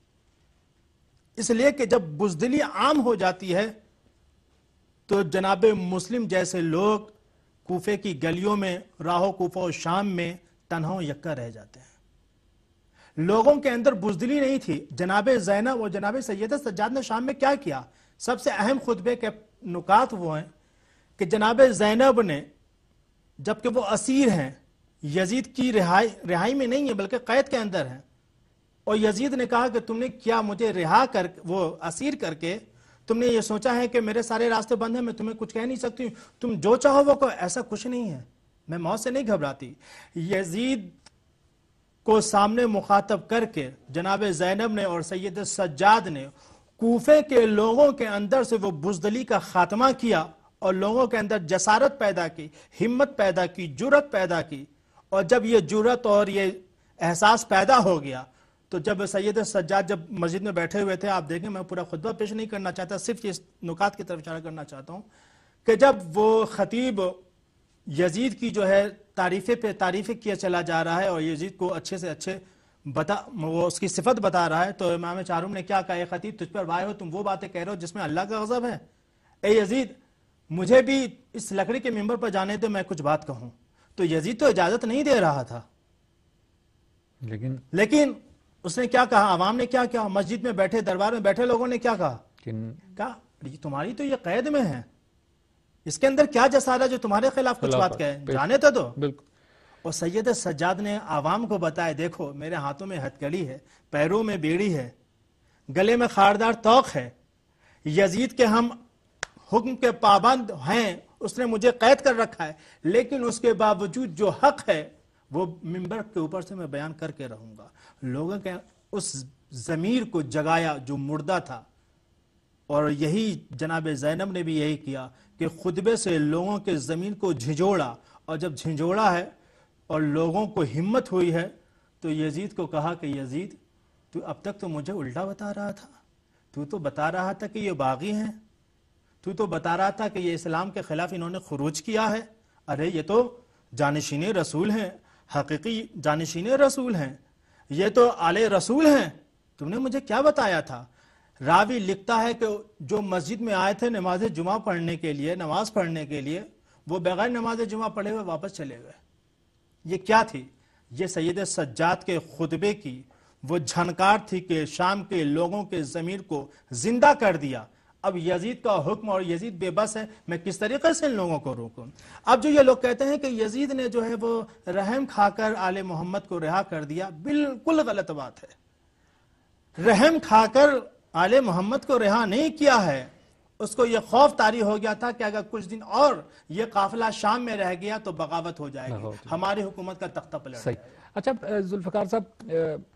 اس لیے کہ جب بزدلی عام ہو جاتی ہے تو جناب مسلم جیسے لوگ کوفے کی گلیوں میں، راہو کوفہ و شام میں تنہا یکا رہ جاتے ہیں. لوگوں کے اندر بزدلی نہیں تھی. جناب زینب اور جناب سیدہ سجاد نے شام میں کیا کیا؟ سب سے اہم خطبے کے نکات وہ ہیں کہ جناب زینب نے، جبکہ وہ اسیر ہیں، یزید کی رہائی رہائی میں نہیں ہے بلکہ قید کے اندر ہیں، اور یزید نے کہا کہ تم نے کیا مجھے رہا کر، وہ اسیر کر کے تم نے یہ سوچا ہے کہ میرے سارے راستے بند ہیں، میں تمہیں کچھ کہہ نہیں سکتی، تم جو چاہو وہ کو. ایسا کچھ نہیں ہے، میں موت سے نہیں گھبراتی. یزید کو سامنے مخاطب کر کے جناب زینب نے اور سید سجاد نے کوفے کے لوگوں کے اندر سے وہ بزدلی کا خاتمہ کیا اور لوگوں کے اندر جسارت پیدا کی، ہمت پیدا کی، جرت پیدا کی. اور جب یہ جرت اور یہ احساس پیدا ہو گیا تو جب سید سجاد جب مسجد میں بیٹھے ہوئے تھے، آپ دیکھیں میں پورا خطبہ پیش نہیں کرنا چاہتا، صرف اس نکات کی طرف اشارہ کرنا چاہتا ہوں کہ جب وہ خطیب یزید کی جو ہے تعریفیں پہ تعریفیں کیا چلا جا رہا ہے اور یزید کو اچھے سے اچھے بتا وہ اس کی صفت بتا رہا ہے، تو امام چارم نے کیا کہا؟ اے خطیب، تجھ پر وائے ہو، تم وہ باتیں کہہ رہے ہو جس میں اللہ کا غضب ہے. اے یزید، مجھے بھی اس لکڑی کے ممبر پر جانے دے، میں کچھ بات کہوں. تو یزید تو اجازت نہیں دے رہا تھا، لیکن لیکن اس نے کیا کہا؟ عوام نے کیا کیا؟ مسجد میں بیٹھے، دربار میں بیٹھے لوگوں نے کیا کہا؟ کہا تمہاری تو یہ قید میں ہے، اس کے اندر کیا جسارت جو تمہارے خلاف کچھ بات کہے، جانے تو دو. بالکل. اور سید سجاد نے عوام کو بتایا، دیکھو میرے ہاتھوں میں ہتکڑی ہے، پیروں میں بیڑی ہے، گلے میں خاردار توق ہے، یزید کے ہم حکم کے پابند ہیں، اس نے مجھے قید کر رکھا ہے، لیکن اس کے باوجود جو حق ہے وہ منبر کے اوپر سے میں بیان کر کے رہوں گا. لوگوں کے اس ضمیر کو جگایا جو مردہ تھا. اور یہی جناب زینب نے بھی یہی کیا کہ خطبے سے لوگوں کے ضمیر کو جھنجھوڑا، اور جب جھنجھوڑا ہے اور لوگوں کو ہمت ہوئی ہے تو یزید کو کہا کہ یزید، تو اب تک تو مجھے الٹا بتا رہا تھا، تو تو بتا رہا تھا کہ یہ باغی ہیں، تو تو بتا رہا تھا کہ یہ اسلام کے خلاف انہوں نے خروج کیا ہے. ارے یہ تو جانشین رسول ہیں، حقیقی جانشین رسول ہیں، یہ تو آل رسول ہیں، تم نے مجھے کیا بتایا تھا؟ راوی لکھتا ہے کہ جو مسجد میں آئے تھے نماز جمعہ پڑھنے کے لیے، نماز پڑھنے کے لیے، وہ بغیر نماز جمعہ پڑھے ہوئے واپس چلے گئے. یہ کیا تھی؟ یہ سید سجاد کے خطبے کی وہ جھنکار تھی کہ شام کے لوگوں کے ضمیر کو زندہ کر دیا. اب یزید کا حکم اور یزید بے بس ہے، میں کس طریقے سے ان لوگوں کو روکوں؟ اب جو یہ لوگ کہتے ہیں کہ یزید نے جو ہے وہ رحم کھا کر آل محمد کو رہا کر دیا، بالکل غلط بات ہے. رحم کھا کر آل محمد کو رہا نہیں کیا ہے، اس کو یہ خوف طاری ہو گیا تھا کہ اگر کچھ دن اور یہ قافلہ شام میں رہ گیا تو بغاوت ہو جائے گی، ہماری حکومت کا تختہ پلٹ جائے گا. اچھا ذوالفقار صاحب،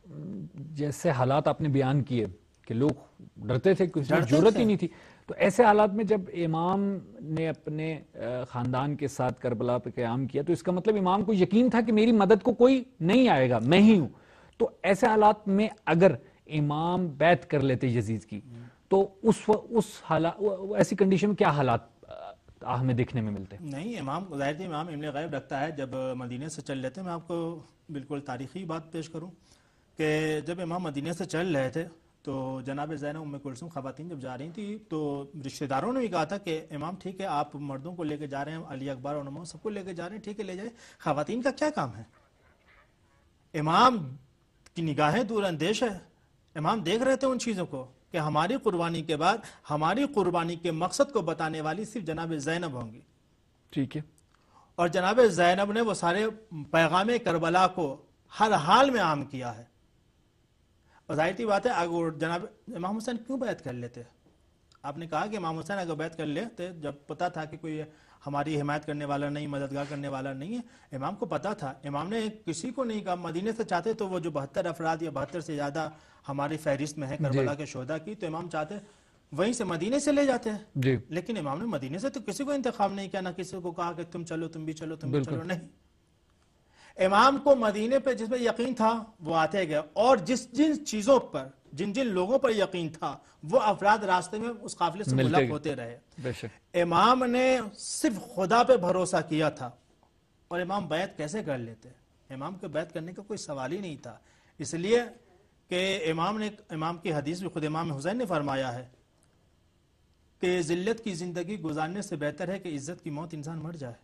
جیسے حالات آپ نے بیان کیے کہ لوگ ڈرتے تھے، کچھ جرت ہی نہیں تھی، تو ایسے حالات میں جب امام نے اپنے خاندان کے ساتھ کربلا پہ قیام کیا تو اس کا مطلب امام کو یقین تھا کہ میری مدد کو کوئی نہیں آئے گا، میں ہی ہوں. تو ایسے حالات میں اگر امام بیعت کر لیتے یزید کی تو اس اس حالات ایسی کنڈیشن میں کیا حالات ہمیں دیکھنے میں ملتے؟ نہیں، امام ظاہر تھی امام علم غیب رکھتا ہے. جب مدینے سے چل لیتے، میں آپ کو بالکل تاریخی بات پیش کروں کہ جب امام مدینے سے چل رہے تھے تو جناب زینب ام کلثوم خواتین جب جا رہی تھی تو رشتہ داروں نے بھی کہا تھا کہ امام ٹھیک ہے، آپ مردوں کو لے کے جا رہے ہیں، علی اکبر اور عمر سب کو لے کے جا رہے ہیں، ٹھیک ہے لے جائے، خواتین کا کیا کام ہے؟ امام کی نگاہیں دور اندیش ہے، امام دیکھ رہے تھے ان چیزوں کو کہ ہماری قربانی کے بعد ہماری قربانی کے مقصد کو بتانے والی صرف جناب زینب ہوں گی. ٹھیک ہے. اور جناب زینب نے وہ سارے پیغام کربلا کو ہر حال میں عام کیا ہے. اور ظاہر سی بات ہے اگر جناب امام حسین کیوں بیعت کر لیتے؟ آپ نے کہا کہ امام حسین اگر بیعت کر لیتے جب پتا تھا کہ کوئی ہماری حمایت کرنے والا نہیں، مددگار کرنے والا نہیں ہے، امام کو پتا تھا. امام نے کسی کو نہیں کہا. مدینے سے چاہتے تو وہ جو بہتر افراد یا بہتر سے زیادہ ہماری فہرست میں ہے کربلا کے شہداء کی، تو امام چاہتے وہیں سے مدینے سے لے جاتے ہیں. جی. لیکن امام نے مدینے سے تو کسی کو انتخاب نہیں کیا، نہ کسی کو کہا کہ تم چلو تم بھی چلو تم بھی چلو. نہیں، امام کو مدینے پہ جس پہ یقین تھا وہ آتے گئے، اور جس جن چیزوں پر جن جن لوگوں پر یقین تھا وہ افراد راستے میں اس قافلے سے ملک ہوتے رہے. بے شک. امام نے صرف خدا پہ بھروسہ کیا تھا. اور امام بیعت کیسے کر لیتے؟ امام کو بیعت کرنے کا کوئی سوال ہی نہیں تھا. اس لیے کہ امام نے امام کی حدیث بھی خود امام حسین نے فرمایا ہے کہ ذلت کی زندگی گزارنے سے بہتر ہے کہ عزت کی موت انسان مر جائے.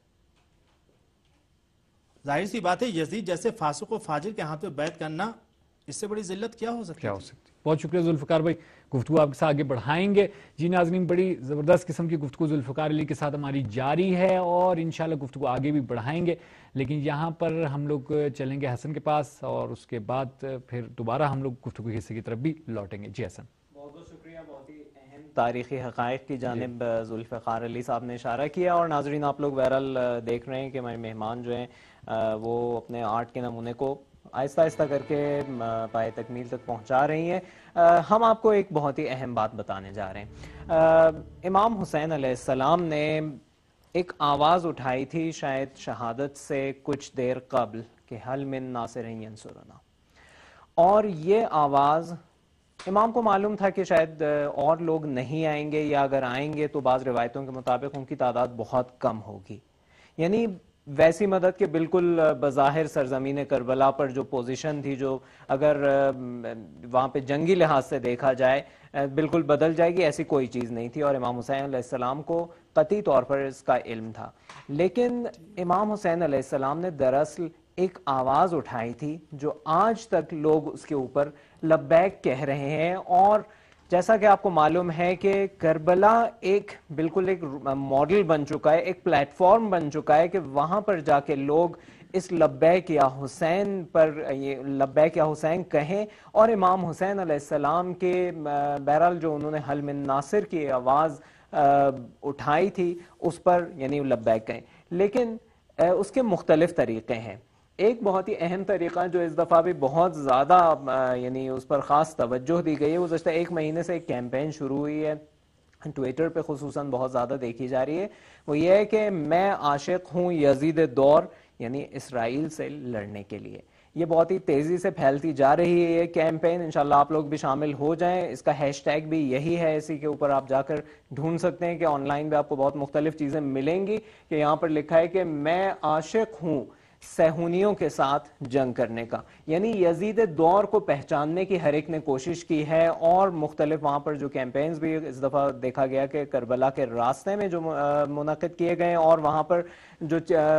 ظاہر سی بات ہے یزید جیسے فاسق و فاجر کے ہاتھ پہ بیعت کرنا اس سے بڑی ذلت کیا ہو سکتی کیا ہو سکتی. بہت شکریہ ذوالفقار بھائی، گفتگو آپ کے ساتھ آگے بڑھائیں گے. جی ناظرین، بڑی زبردست قسم کی گفتگو ذوالفقار علی کے ساتھ ہماری جاری ہے اور انشاءاللہ گفتگو آگے بھی بڑھائیں گے. لیکن یہاں پر ہم لوگ چلیں گے حسن کے پاس اور اس کے بعد پھر دوبارہ ہم لوگ گفتگو کے حصے کی طرف بھی لوٹیں گے. جی حسن. بہت بہت شکریہ. بہت ہی اہم تاریخی حقائق کی جانب ذوالفقار علی صاحب نے اشارہ کیا. اور ناظرین آپ لوگ بہرحال دیکھ رہے ہیں کہ ہمارے مہمان جو ہیں وہ اپنے آرٹ کے نمونے کو آہستہ آہستہ کر کے پائے تکمیل تک پہنچا رہی ہیں. ہم آپ کو ایک بہت ہی اہم بات بتانے جا رہے ہیں. امام حسین علیہ السلام نے ایک آواز اٹھائی تھی شاید شہادت سے کچھ دیر قبل کہ حل من ناصر ینصرنا، اور یہ آواز امام کو معلوم تھا کہ شاید اور لوگ نہیں آئیں گے، یا اگر آئیں گے تو بعض روایتوں کے مطابق ان کی تعداد بہت کم ہوگی. یعنی ویسی مدد کہ بالکل بظاہر سرزمین کربلا پر جو پوزیشن تھی، جو اگر وہاں پہ جنگی لحاظ سے دیکھا جائے بالکل بدل جائے گی، ایسی کوئی چیز نہیں تھی. اور امام حسین علیہ السلام کو قطعی طور پر اس کا علم تھا. لیکن امام حسین علیہ السلام نے دراصل ایک آواز اٹھائی تھی جو آج تک لوگ اس کے اوپر لبیک کہہ رہے ہیں. اور جیسا کہ آپ کو معلوم ہے کہ کربلا ایک بالکل ایک ماڈل بن چکا ہے، ایک پلیٹ فارم بن چکا ہے کہ وہاں پر جا کے لوگ اس لبیک یا حسین پر یہ لبیک یا حسین کہیں اور امام حسین علیہ السلام کے بہرحال جو انہوں نے حل من ناصر کی آواز اٹھائی تھی اس پر یعنی لبیک کہیں. لیکن اس کے مختلف طریقے ہیں. ایک بہت ہی اہم طریقہ جو اس دفعہ بھی بہت زیادہ یعنی اس پر خاص توجہ دی گئی ہے، گزشتہ ایک مہینے سے ایک کیمپین شروع ہوئی ہے، ٹویٹر پہ خصوصاً بہت زیادہ دیکھی جا رہی ہے. وہ یہ ہے کہ میں عاشق ہوں یزید دور، یعنی اسرائیل سے لڑنے کے لیے. یہ بہت ہی تیزی سے پھیلتی جا رہی ہے یہ کیمپین. انشاءاللہ آپ لوگ بھی شامل ہو جائیں. اس کا ہیش ٹیگ بھی یہی ہے، اسی کے اوپر آپ جا کر ڈھونڈ سکتے ہیں کہ آن لائن بھی آپ کو بہت مختلف چیزیں ملیں گی کہ یہاں پر لکھا ہے کہ میں عاشق ہوں صہیونیوں کے ساتھ جنگ کرنے کا. یعنی یزید دور کو پہچاننے کی ہر ایک نے کوشش کی ہے. اور مختلف وہاں پر جو کیمپینز بھی اس دفعہ دیکھا گیا کہ کربلا کے راستے میں جو منعقد کیے گئے اور وہاں پر جو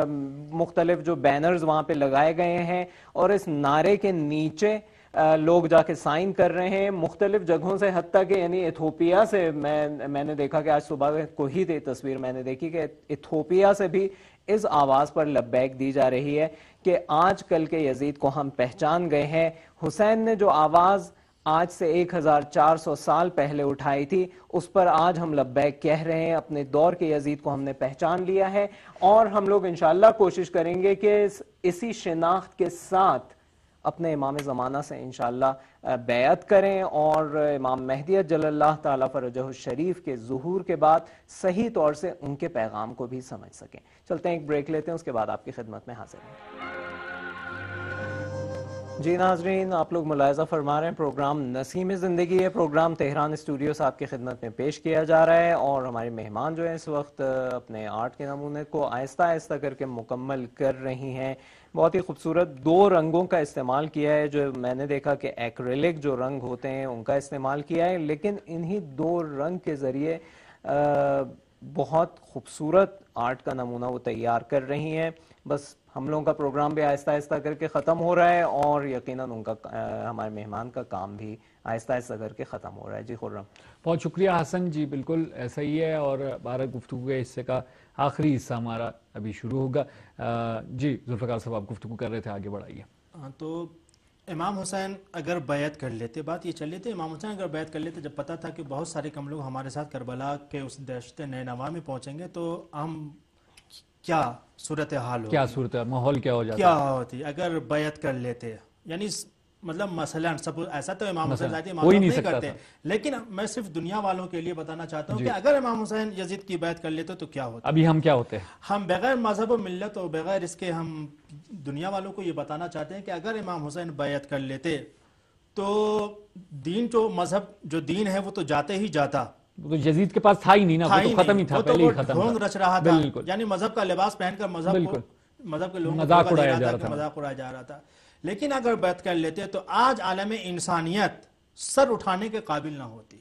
مختلف جو بینرز وہاں پہ لگائے گئے ہیں اور اس نعرے کے نیچے لوگ جا کے سائن کر رہے ہیں مختلف جگہوں سے، حتیٰ کہ یعنی ایتھوپیا سے میں میں نے دیکھا کہ آج صبح کو ہی تصویر میں نے دیکھی کہ ایتھوپیا سے بھی اس آواز پر لبیک دی جا رہی ہے کہ آج کل کے یزید کو ہم پہچان گئے ہیں. حسین نے جو آواز آج سے ایک ہزار چار سو سال پہلے اٹھائی تھی اس پر آج ہم لبیک کہہ رہے ہیں. اپنے دور کے یزید کو ہم نے پہچان لیا ہے اور ہم لوگ انشاءاللہ کوشش کریں گے کہ اسی شناخت کے ساتھ اپنے امام زمانہ سے انشاءاللہ بیعت کریں اور امام مہدی جل اللہ تعالیٰ فرجہ الشریف کے ظہور کے بعد صحیح طور سے ان کے پیغام کو بھی سمجھ سکیں. چلتے ہیں ایک بریک لیتے ہیں، اس کے بعد آپ کی خدمت میں حاضر ہیں. جی ناظرین، آپ لوگ ملاحظہ فرما رہے ہیں پروگرام نسیم زندگی ہے. پروگرام تہران اسٹوڈیو سے آپ کی خدمت میں پیش کیا جا رہا ہے اور ہمارے مہمان جو ہیں اس وقت اپنے آرٹ کے نمونے کو آہستہ آہستہ کر کے مکمل کر رہی ہیں. بہت ہی خوبصورت دو رنگوں کا استعمال کیا ہے. جو میں نے دیکھا کہ ایکریلک جو رنگ ہوتے ہیں ان کا استعمال کیا ہے، لیکن انہی دو رنگ کے ذریعے بہت خوبصورت آرٹ کا نمونہ وہ تیار کر رہی ہیں. بس ہم لوگوں کا پروگرام بھی آہستہ آہستہ کر کے ختم ہو رہا ہے اور یقیناً ان کا ہمارے مہمان کا کام بھی آہستہ آہستہ کر کے ختم ہو رہا ہے. جی خرم. بہت شکریہ حسن جی، بالکل ایسا ہی ہے. اور بارہ گفتگو کے حصے کا آخری حصہ ہمارا ابھی شروع ہوگا. جی ذوالفقار صاحب آپ گفتگو کر رہے تھے، آگے بڑھائیے. ہاں، تو امام حسین اگر بیعت کر لیتے، بات یہ چل رہی تھی امام حسین اگر بیعت کر لیتے، جب پتہ تھا کہ بہت سارے کم لوگ ہمارے ساتھ کربلا کے اس دشت نینوا میں پہنچیں گے، تو ہم کیا صورتحال ہوتی، کیا صورت ماحول کیا ہو جاتا کیا ہوتی اگر بیعت کر لیتے. یعنی مطلب مثلا سب ایسا تو امام حسین ذاتی کوئی نہیں نہیں سکتا کرتے، تھا. لیکن میں صرف دنیا والوں کے لیے بتانا چاہتا ہوں جی. کہ اگر امام حسین یزید کی بیعت کر لیتے تو کیا ہوتا. ابھی ہم کیا ہوتے ہیں؟ ہم بغیر مذہب و ملت اور بغیر اس کے ہم دنیا والوں کو یہ بتانا چاہتے ہیں کہ اگر امام حسین بیعت کر لیتے تو دین جو مذہب جو دین ہے وہ تو جاتے ہی جاتا. تو یزید کے پاس تھا ہی نہیں نا، وہ تو ختم ہی تھا، پہلے ہی ختم تھا. ڈھونگ رچ رہا تھا، بالکل. یعنی مذہب کا لباس پہن کر مذہب کو مذہب کے لوگوں کو مذاق دھوکہ دے اڑایا رہا جا تھا رہا کہ تھا. مذاق اڑایا جا رہا تھا. لیکن اگر بیعت کر لیتے تو آج عالم انسانیت سر اٹھانے کے قابل نہ ہوتی.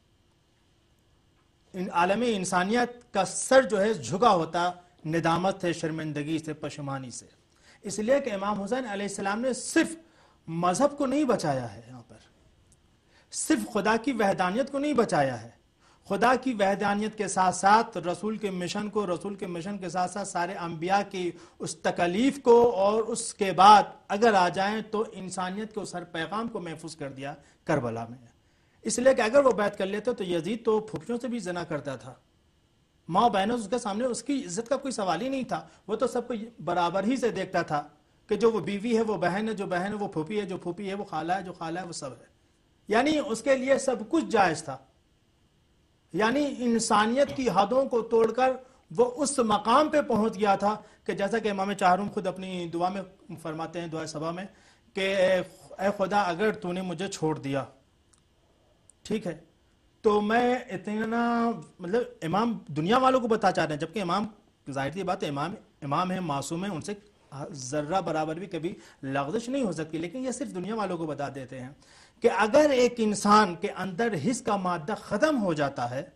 عالم انسانیت کا سر جو ہے جھکا ہوتا ندامت سے، شرمندگی سے، پشیمانی سے. اس لیے کہ امام حسین علیہ السلام نے صرف مذہب کو نہیں بچایا ہے، یہاں پر صرف خدا کی وحدانیت کو نہیں بچایا ہے، خدا کی وحدانیت کے ساتھ ساتھ رسول کے مشن کو، رسول کے مشن کے ساتھ ساتھ سارے انبیاء کی اس تکالیف کو، اور اس کے بعد اگر آ جائیں تو انسانیت کے اس ہر پیغام کو محفوظ کر دیا کربلا میں. اس لیے کہ اگر وہ بیعت کر لیتے تو یزید تو پھوپھیوں سے بھی زنا کرتا تھا، ماں بہنوں اس کے سامنے اس کی عزت کا کوئی سوال ہی نہیں تھا. وہ تو سب کو برابر ہی سے دیکھتا تھا کہ جو وہ بیوی ہے وہ بہن ہے، جو بہن ہے وہ پھوپھی ہے، جو پھوپھی ہے وہ خالہ ہے، جو خالہ ہے وہ سب ہے. یعنی اس کے لیے سب کچھ جائز تھا. یعنی انسانیت کی حدوں کو توڑ کر وہ اس مقام پہ پہنچ گیا تھا کہ جیسا کہ امام چہارم خود اپنی دعا میں فرماتے ہیں، دعا صبا میں، کہ اے خدا اگر تو نے مجھے چھوڑ دیا، ٹھیک ہے، تو میں اتنا مطلب امام دنیا والوں کو بتا چاہ رہے ہیں، جبکہ امام ظاہر سی بات ہے امام امام ہے، معصوم ہے، ان سے ذرہ برابر بھی کبھی لغزش نہیں ہو سکتی. لیکن یہ صرف دنیا والوں کو بتا دیتے ہیں کہ اگر ایک انسان کے اندر حس کا مادہ ختم ہو جاتا ہے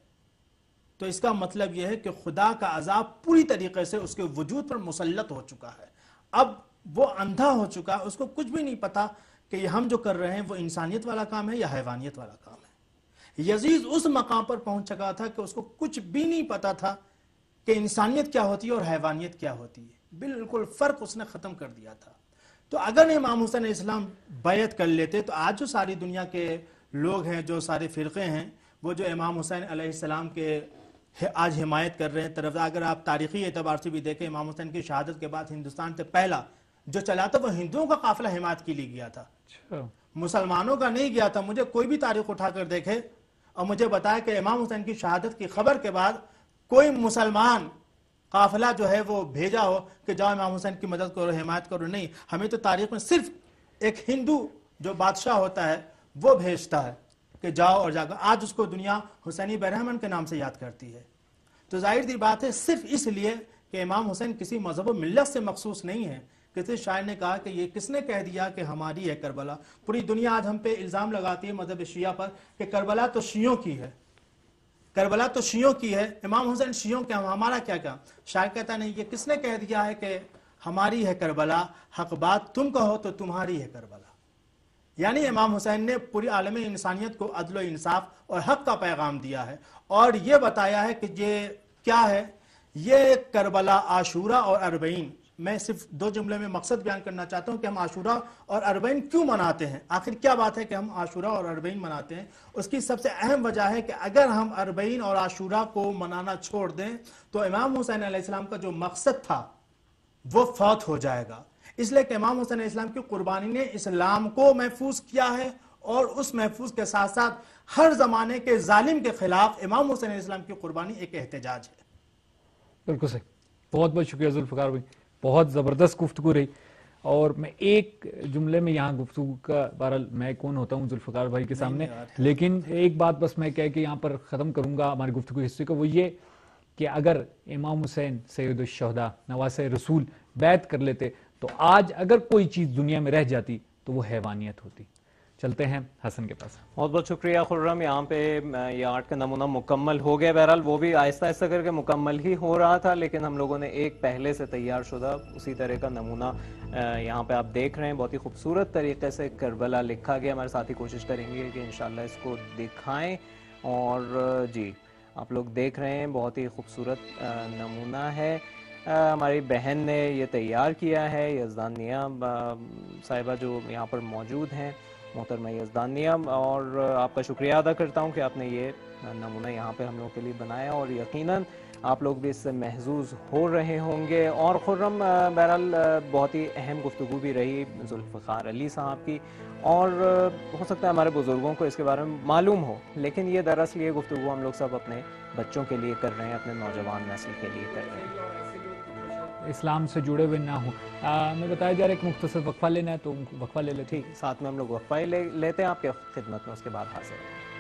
تو اس کا مطلب یہ ہے کہ خدا کا عذاب پوری طریقے سے اس کے وجود پر مسلط ہو چکا ہے. اب وہ اندھا ہو چکا، اس کو کچھ بھی نہیں پتا کہ یہ ہم جو کر رہے ہیں وہ انسانیت والا کام ہے یا حیوانیت والا کام ہے. یزید اس مقام پر پہنچ چکا تھا کہ اس کو کچھ بھی نہیں پتا تھا کہ انسانیت کیا ہوتی ہے اور حیوانیت کیا ہوتی ہے. بالکل فرق اس نے ختم کر دیا تھا. تو اگر امام حسین علیہ السلام بیعت کر لیتے تو آج جو ساری دنیا کے لوگ ہیں، جو سارے فرقے ہیں، وہ جو امام حسین علیہ السلام کے آج حمایت کر رہے ہیں طرف، اگر آپ تاریخی اعتبار سے بھی دیکھیں، امام حسین کی شہادت کے بعد ہندوستان سے پہلا جو چلا تھا وہ ہندوؤں کا قافلہ حمایت کے لیے گیا تھا، مسلمانوں کا نہیں گیا تھا. مجھے کوئی بھی تاریخ اٹھا کر دیکھے اور مجھے بتایا کہ امام حسین کی شہادت کی خبر کے بعد کوئی مسلمان قافلہ جو ہے وہ بھیجا ہو کہ جاؤ امام حسین کی مدد کرو، حمایت کرو. نہیں، ہمیں تو تاریخ میں صرف ایک ہندو جو بادشاہ ہوتا ہے وہ بھیجتا ہے کہ جاؤ اور جا کر. آج اس کو دنیا حسینی برہمن کے نام سے یاد کرتی ہے. تو ظاہر سی بات ہے صرف اس لیے کہ امام حسین کسی مذہب و ملت سے مخصوص نہیں ہے. کسی شاعر نے کہا کہ یہ کس نے کہہ دیا کہ ہماری ہے کربلا. پوری دنیا آج ہم پہ الزام لگاتی ہے مذہب شیعہ پر کہ کربلا تو شیعوں کی ہے، کربلا تو شیعوں کی ہے، امام حسین شیعوں کے، ہمارا کیا کیا. شاعر کہتا نہیں، یہ کس نے کہہ دیا ہے کہ ہماری ہے کربلا، حق بات تم کہو تو تمہاری ہے کربلا. یعنی امام حسین نے پوری عالم انسانیت کو عدل و انصاف اور حق کا پیغام دیا ہے اور یہ بتایا ہے کہ یہ کیا ہے. یہ کربلا، عاشورہ اور اربعین. میں صرف دو جملے میں مقصد بیان کرنا چاہتا ہوں کہ ہم عاشورہ اور اربعین کیوں مناتے ہیں، آخر کیا بات ہے کہ ہم عاشورہ اور اربعین مناتے ہیں. اس کی سب سے اہم وجہ ہے کہ اگر ہم اربعین اور عاشورہ کو منانا چھوڑ دیں تو امام حسین علیہ السلام کا جو مقصد تھا وہ فوت ہو جائے گا. اس لیے کہ امام حسین علیہ السلام کی قربانی نے اسلام کو محفوظ کیا ہے اور اس محفوظ کے ساتھ ساتھ ہر زمانے کے ظالم کے خلاف امام حسین علیہ السلام کی قربانی ایک احتجاج ہے. بالکل صحیح. بہت بہت شکریہ ذوالفقار بھائی، بہت زبردست گفتگو رہی. اور میں ایک جملے میں یہاں گفتگو کا، بہرحال میں کون ہوتا ہوں ذوالفقار بھائی کے سامنے، لیکن ایک بات بس میں کہہ کے یہاں پر ختم کروں گا ہماری گفتگو حصے کو، وہ یہ کہ اگر امام حسین سید الشہداء نواسۂ رسول بیعت کر لیتے تو آج اگر کوئی چیز دنیا میں رہ جاتی تو وہ حیوانیت ہوتی. चलते हैं हसन के पास। बहुत बहुत शुक्रिया खुर्रम। यहाँ पे ये आर्ट का नमूना मुकम्मल हो गया। बहरहाल वो भी आहिस्ता आहिस्ता करके मुकम्मल ही हो रहा था, लेकिन हम लोगों ने एक पहले से तैयार शुदा उसी तरह का नमूना यहाँ पे आप देख रहे हैं। बहुत ही खूबसूरत तरीके से करबला लिखा गया। हमारे साथी कोशिश करेंगे कि इंशाल्लाह इसको दिखाएं। और जी आप लोग देख रहे हैं, बहुत ही खूबसूरत नमूना है। हमारी बहन ने ये तैयार किया है, यज़दानिया साहिबा जो यहाँ पर मौजूद हैं, मोहतरमा यज़दानिया, और आपका शुक्रिया अदा करता हूँ कि आपने ये नमूना यहाँ पे हम लोगों के लिए बनाया, और यकीनन आप लोग भी इससे महजूज हो रहे होंगे। और खुर्रम बहरहाल बहुत ही अहम गुफ्तगू भी रही जुल्फ़िकार अली साहब की, और हो सकता है हमारे बुज़ुर्गों को इसके बारे में मालूम हो, लेकिन ये दरअसल ये गुफ्तगू हम लोग सब अपने बच्चों के लिए कर रहे हैं, अपने नौजवान नस्ल के लिए कर रहे हैं, इस्लाम से जुड़े हुए ना हो। मैं बताया जा रहा है एक मुख्तसर वक्फा लेना है, तो वक्फा ले लेते। ठीक, साथ में हम लोग वक्फा ही ले, लेते हैं आपके खिदमत में, उसके बाद हाजिर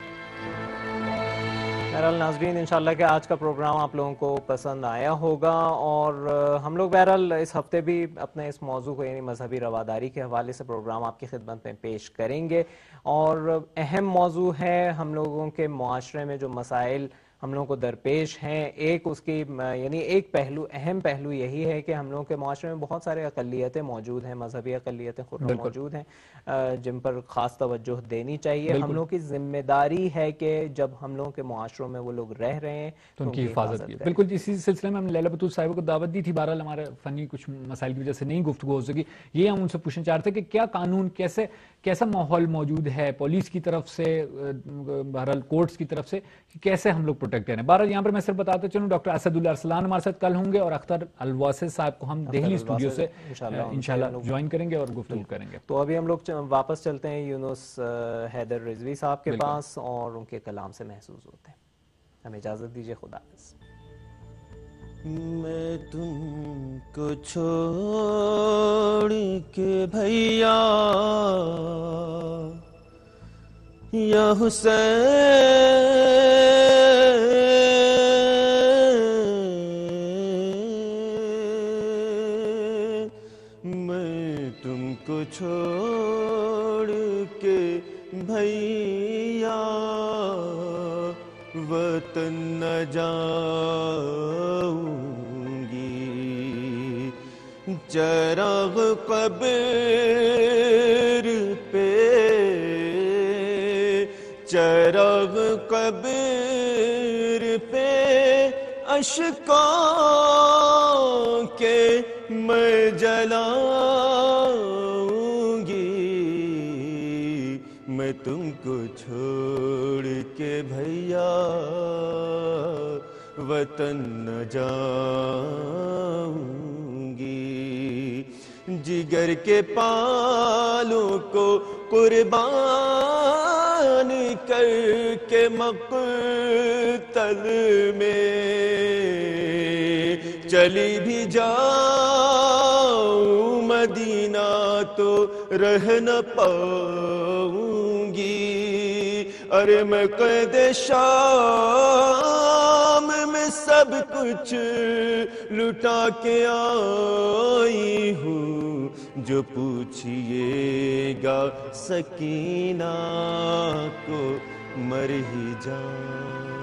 हैं। बहरहाल नाज़रीन, इंशाल्लाह कि आज का प्रोग्राम आप लोगों को पसंद आया होगा, और हम लोग बहरहाल इस हफ्ते भी अपने इस मौजू को यानी मजहबी रवादारी के हवाले से प्रोग्राम आपकी खिदमत में पेश करेंगे। और अहम मौजू है हम लोगों के मुआशरे में जो मसाइल हम लोगों को दरपेश हैं। एक उसकी यानी एक पहलू, अहम पहलू यही है कि हम लोगों के माशरे में बहुत सारे अक़लियतें मौजूद हैं, मजहबी अक़लियतें खुद मौजूद हैं, जिन पर ख़ास तवज्जो देनी चाहिए। हम लोगों की जिम्मेदारी है कि जब हम लोगों के माशरों में वो लोग रह रहे हैं तो उनकी हिफाजत की। बिल्कुल, इसी सिलसिले में हमने लैला बतूल साहिबा को दावत दी थी। बहरहाल हमारे फ़नी कुछ मसाइल की वजह से नहीं गुफ्तगू हो सकी। ये हम उनसे पूछना चाहते थे कि क्या कानून, कैसे कैसा माहौल मौजूद है पुलिस की तरफ से, बहरहाल कोर्ट्स की तरफ से, कि कैसे हम लोग प्रोटेक्ट करें। बहरहाल यहाँ पर मैं सिर्फ बताते चलूँ, डॉक्टर असदुल्ला अरसलान हमारे साथ कल होंगे, और अख्तर अलवासे साहब को हम दिल्ली स्टूडियो से इंशाल्लाह ज्वाइन करेंगे और गुफ्तगू करेंगे। तो अभी हम लोग वापस चलते हैं यूनुस हैदर रिजवी साहब के पास, और उनके कलाम से महसूस होते हैं। हमें इजाजत दीजिए, खुदा हाफ़िज़। मैं तुमको छोड़ के भैया या हुसैन, मैं तुमको छोड़ के भैया वतन न जाऊंगी, चराग़ क़ब्र पे, चराग़ क़ब्र पे अश्कों के मैं जलाऊंगी, मैं तुमको छोड़ के भैया वतन न जाऊंगी, जिगर के पालों को कुर्बान करके मक़तल में चली भी जाऊं मदीना तो रह न पाऊंगी। अरे मैं क़ैद शाम में सब कुछ लुटा के आई हूँ, जो पूछिएगा सकीना को मर ही जाऊं।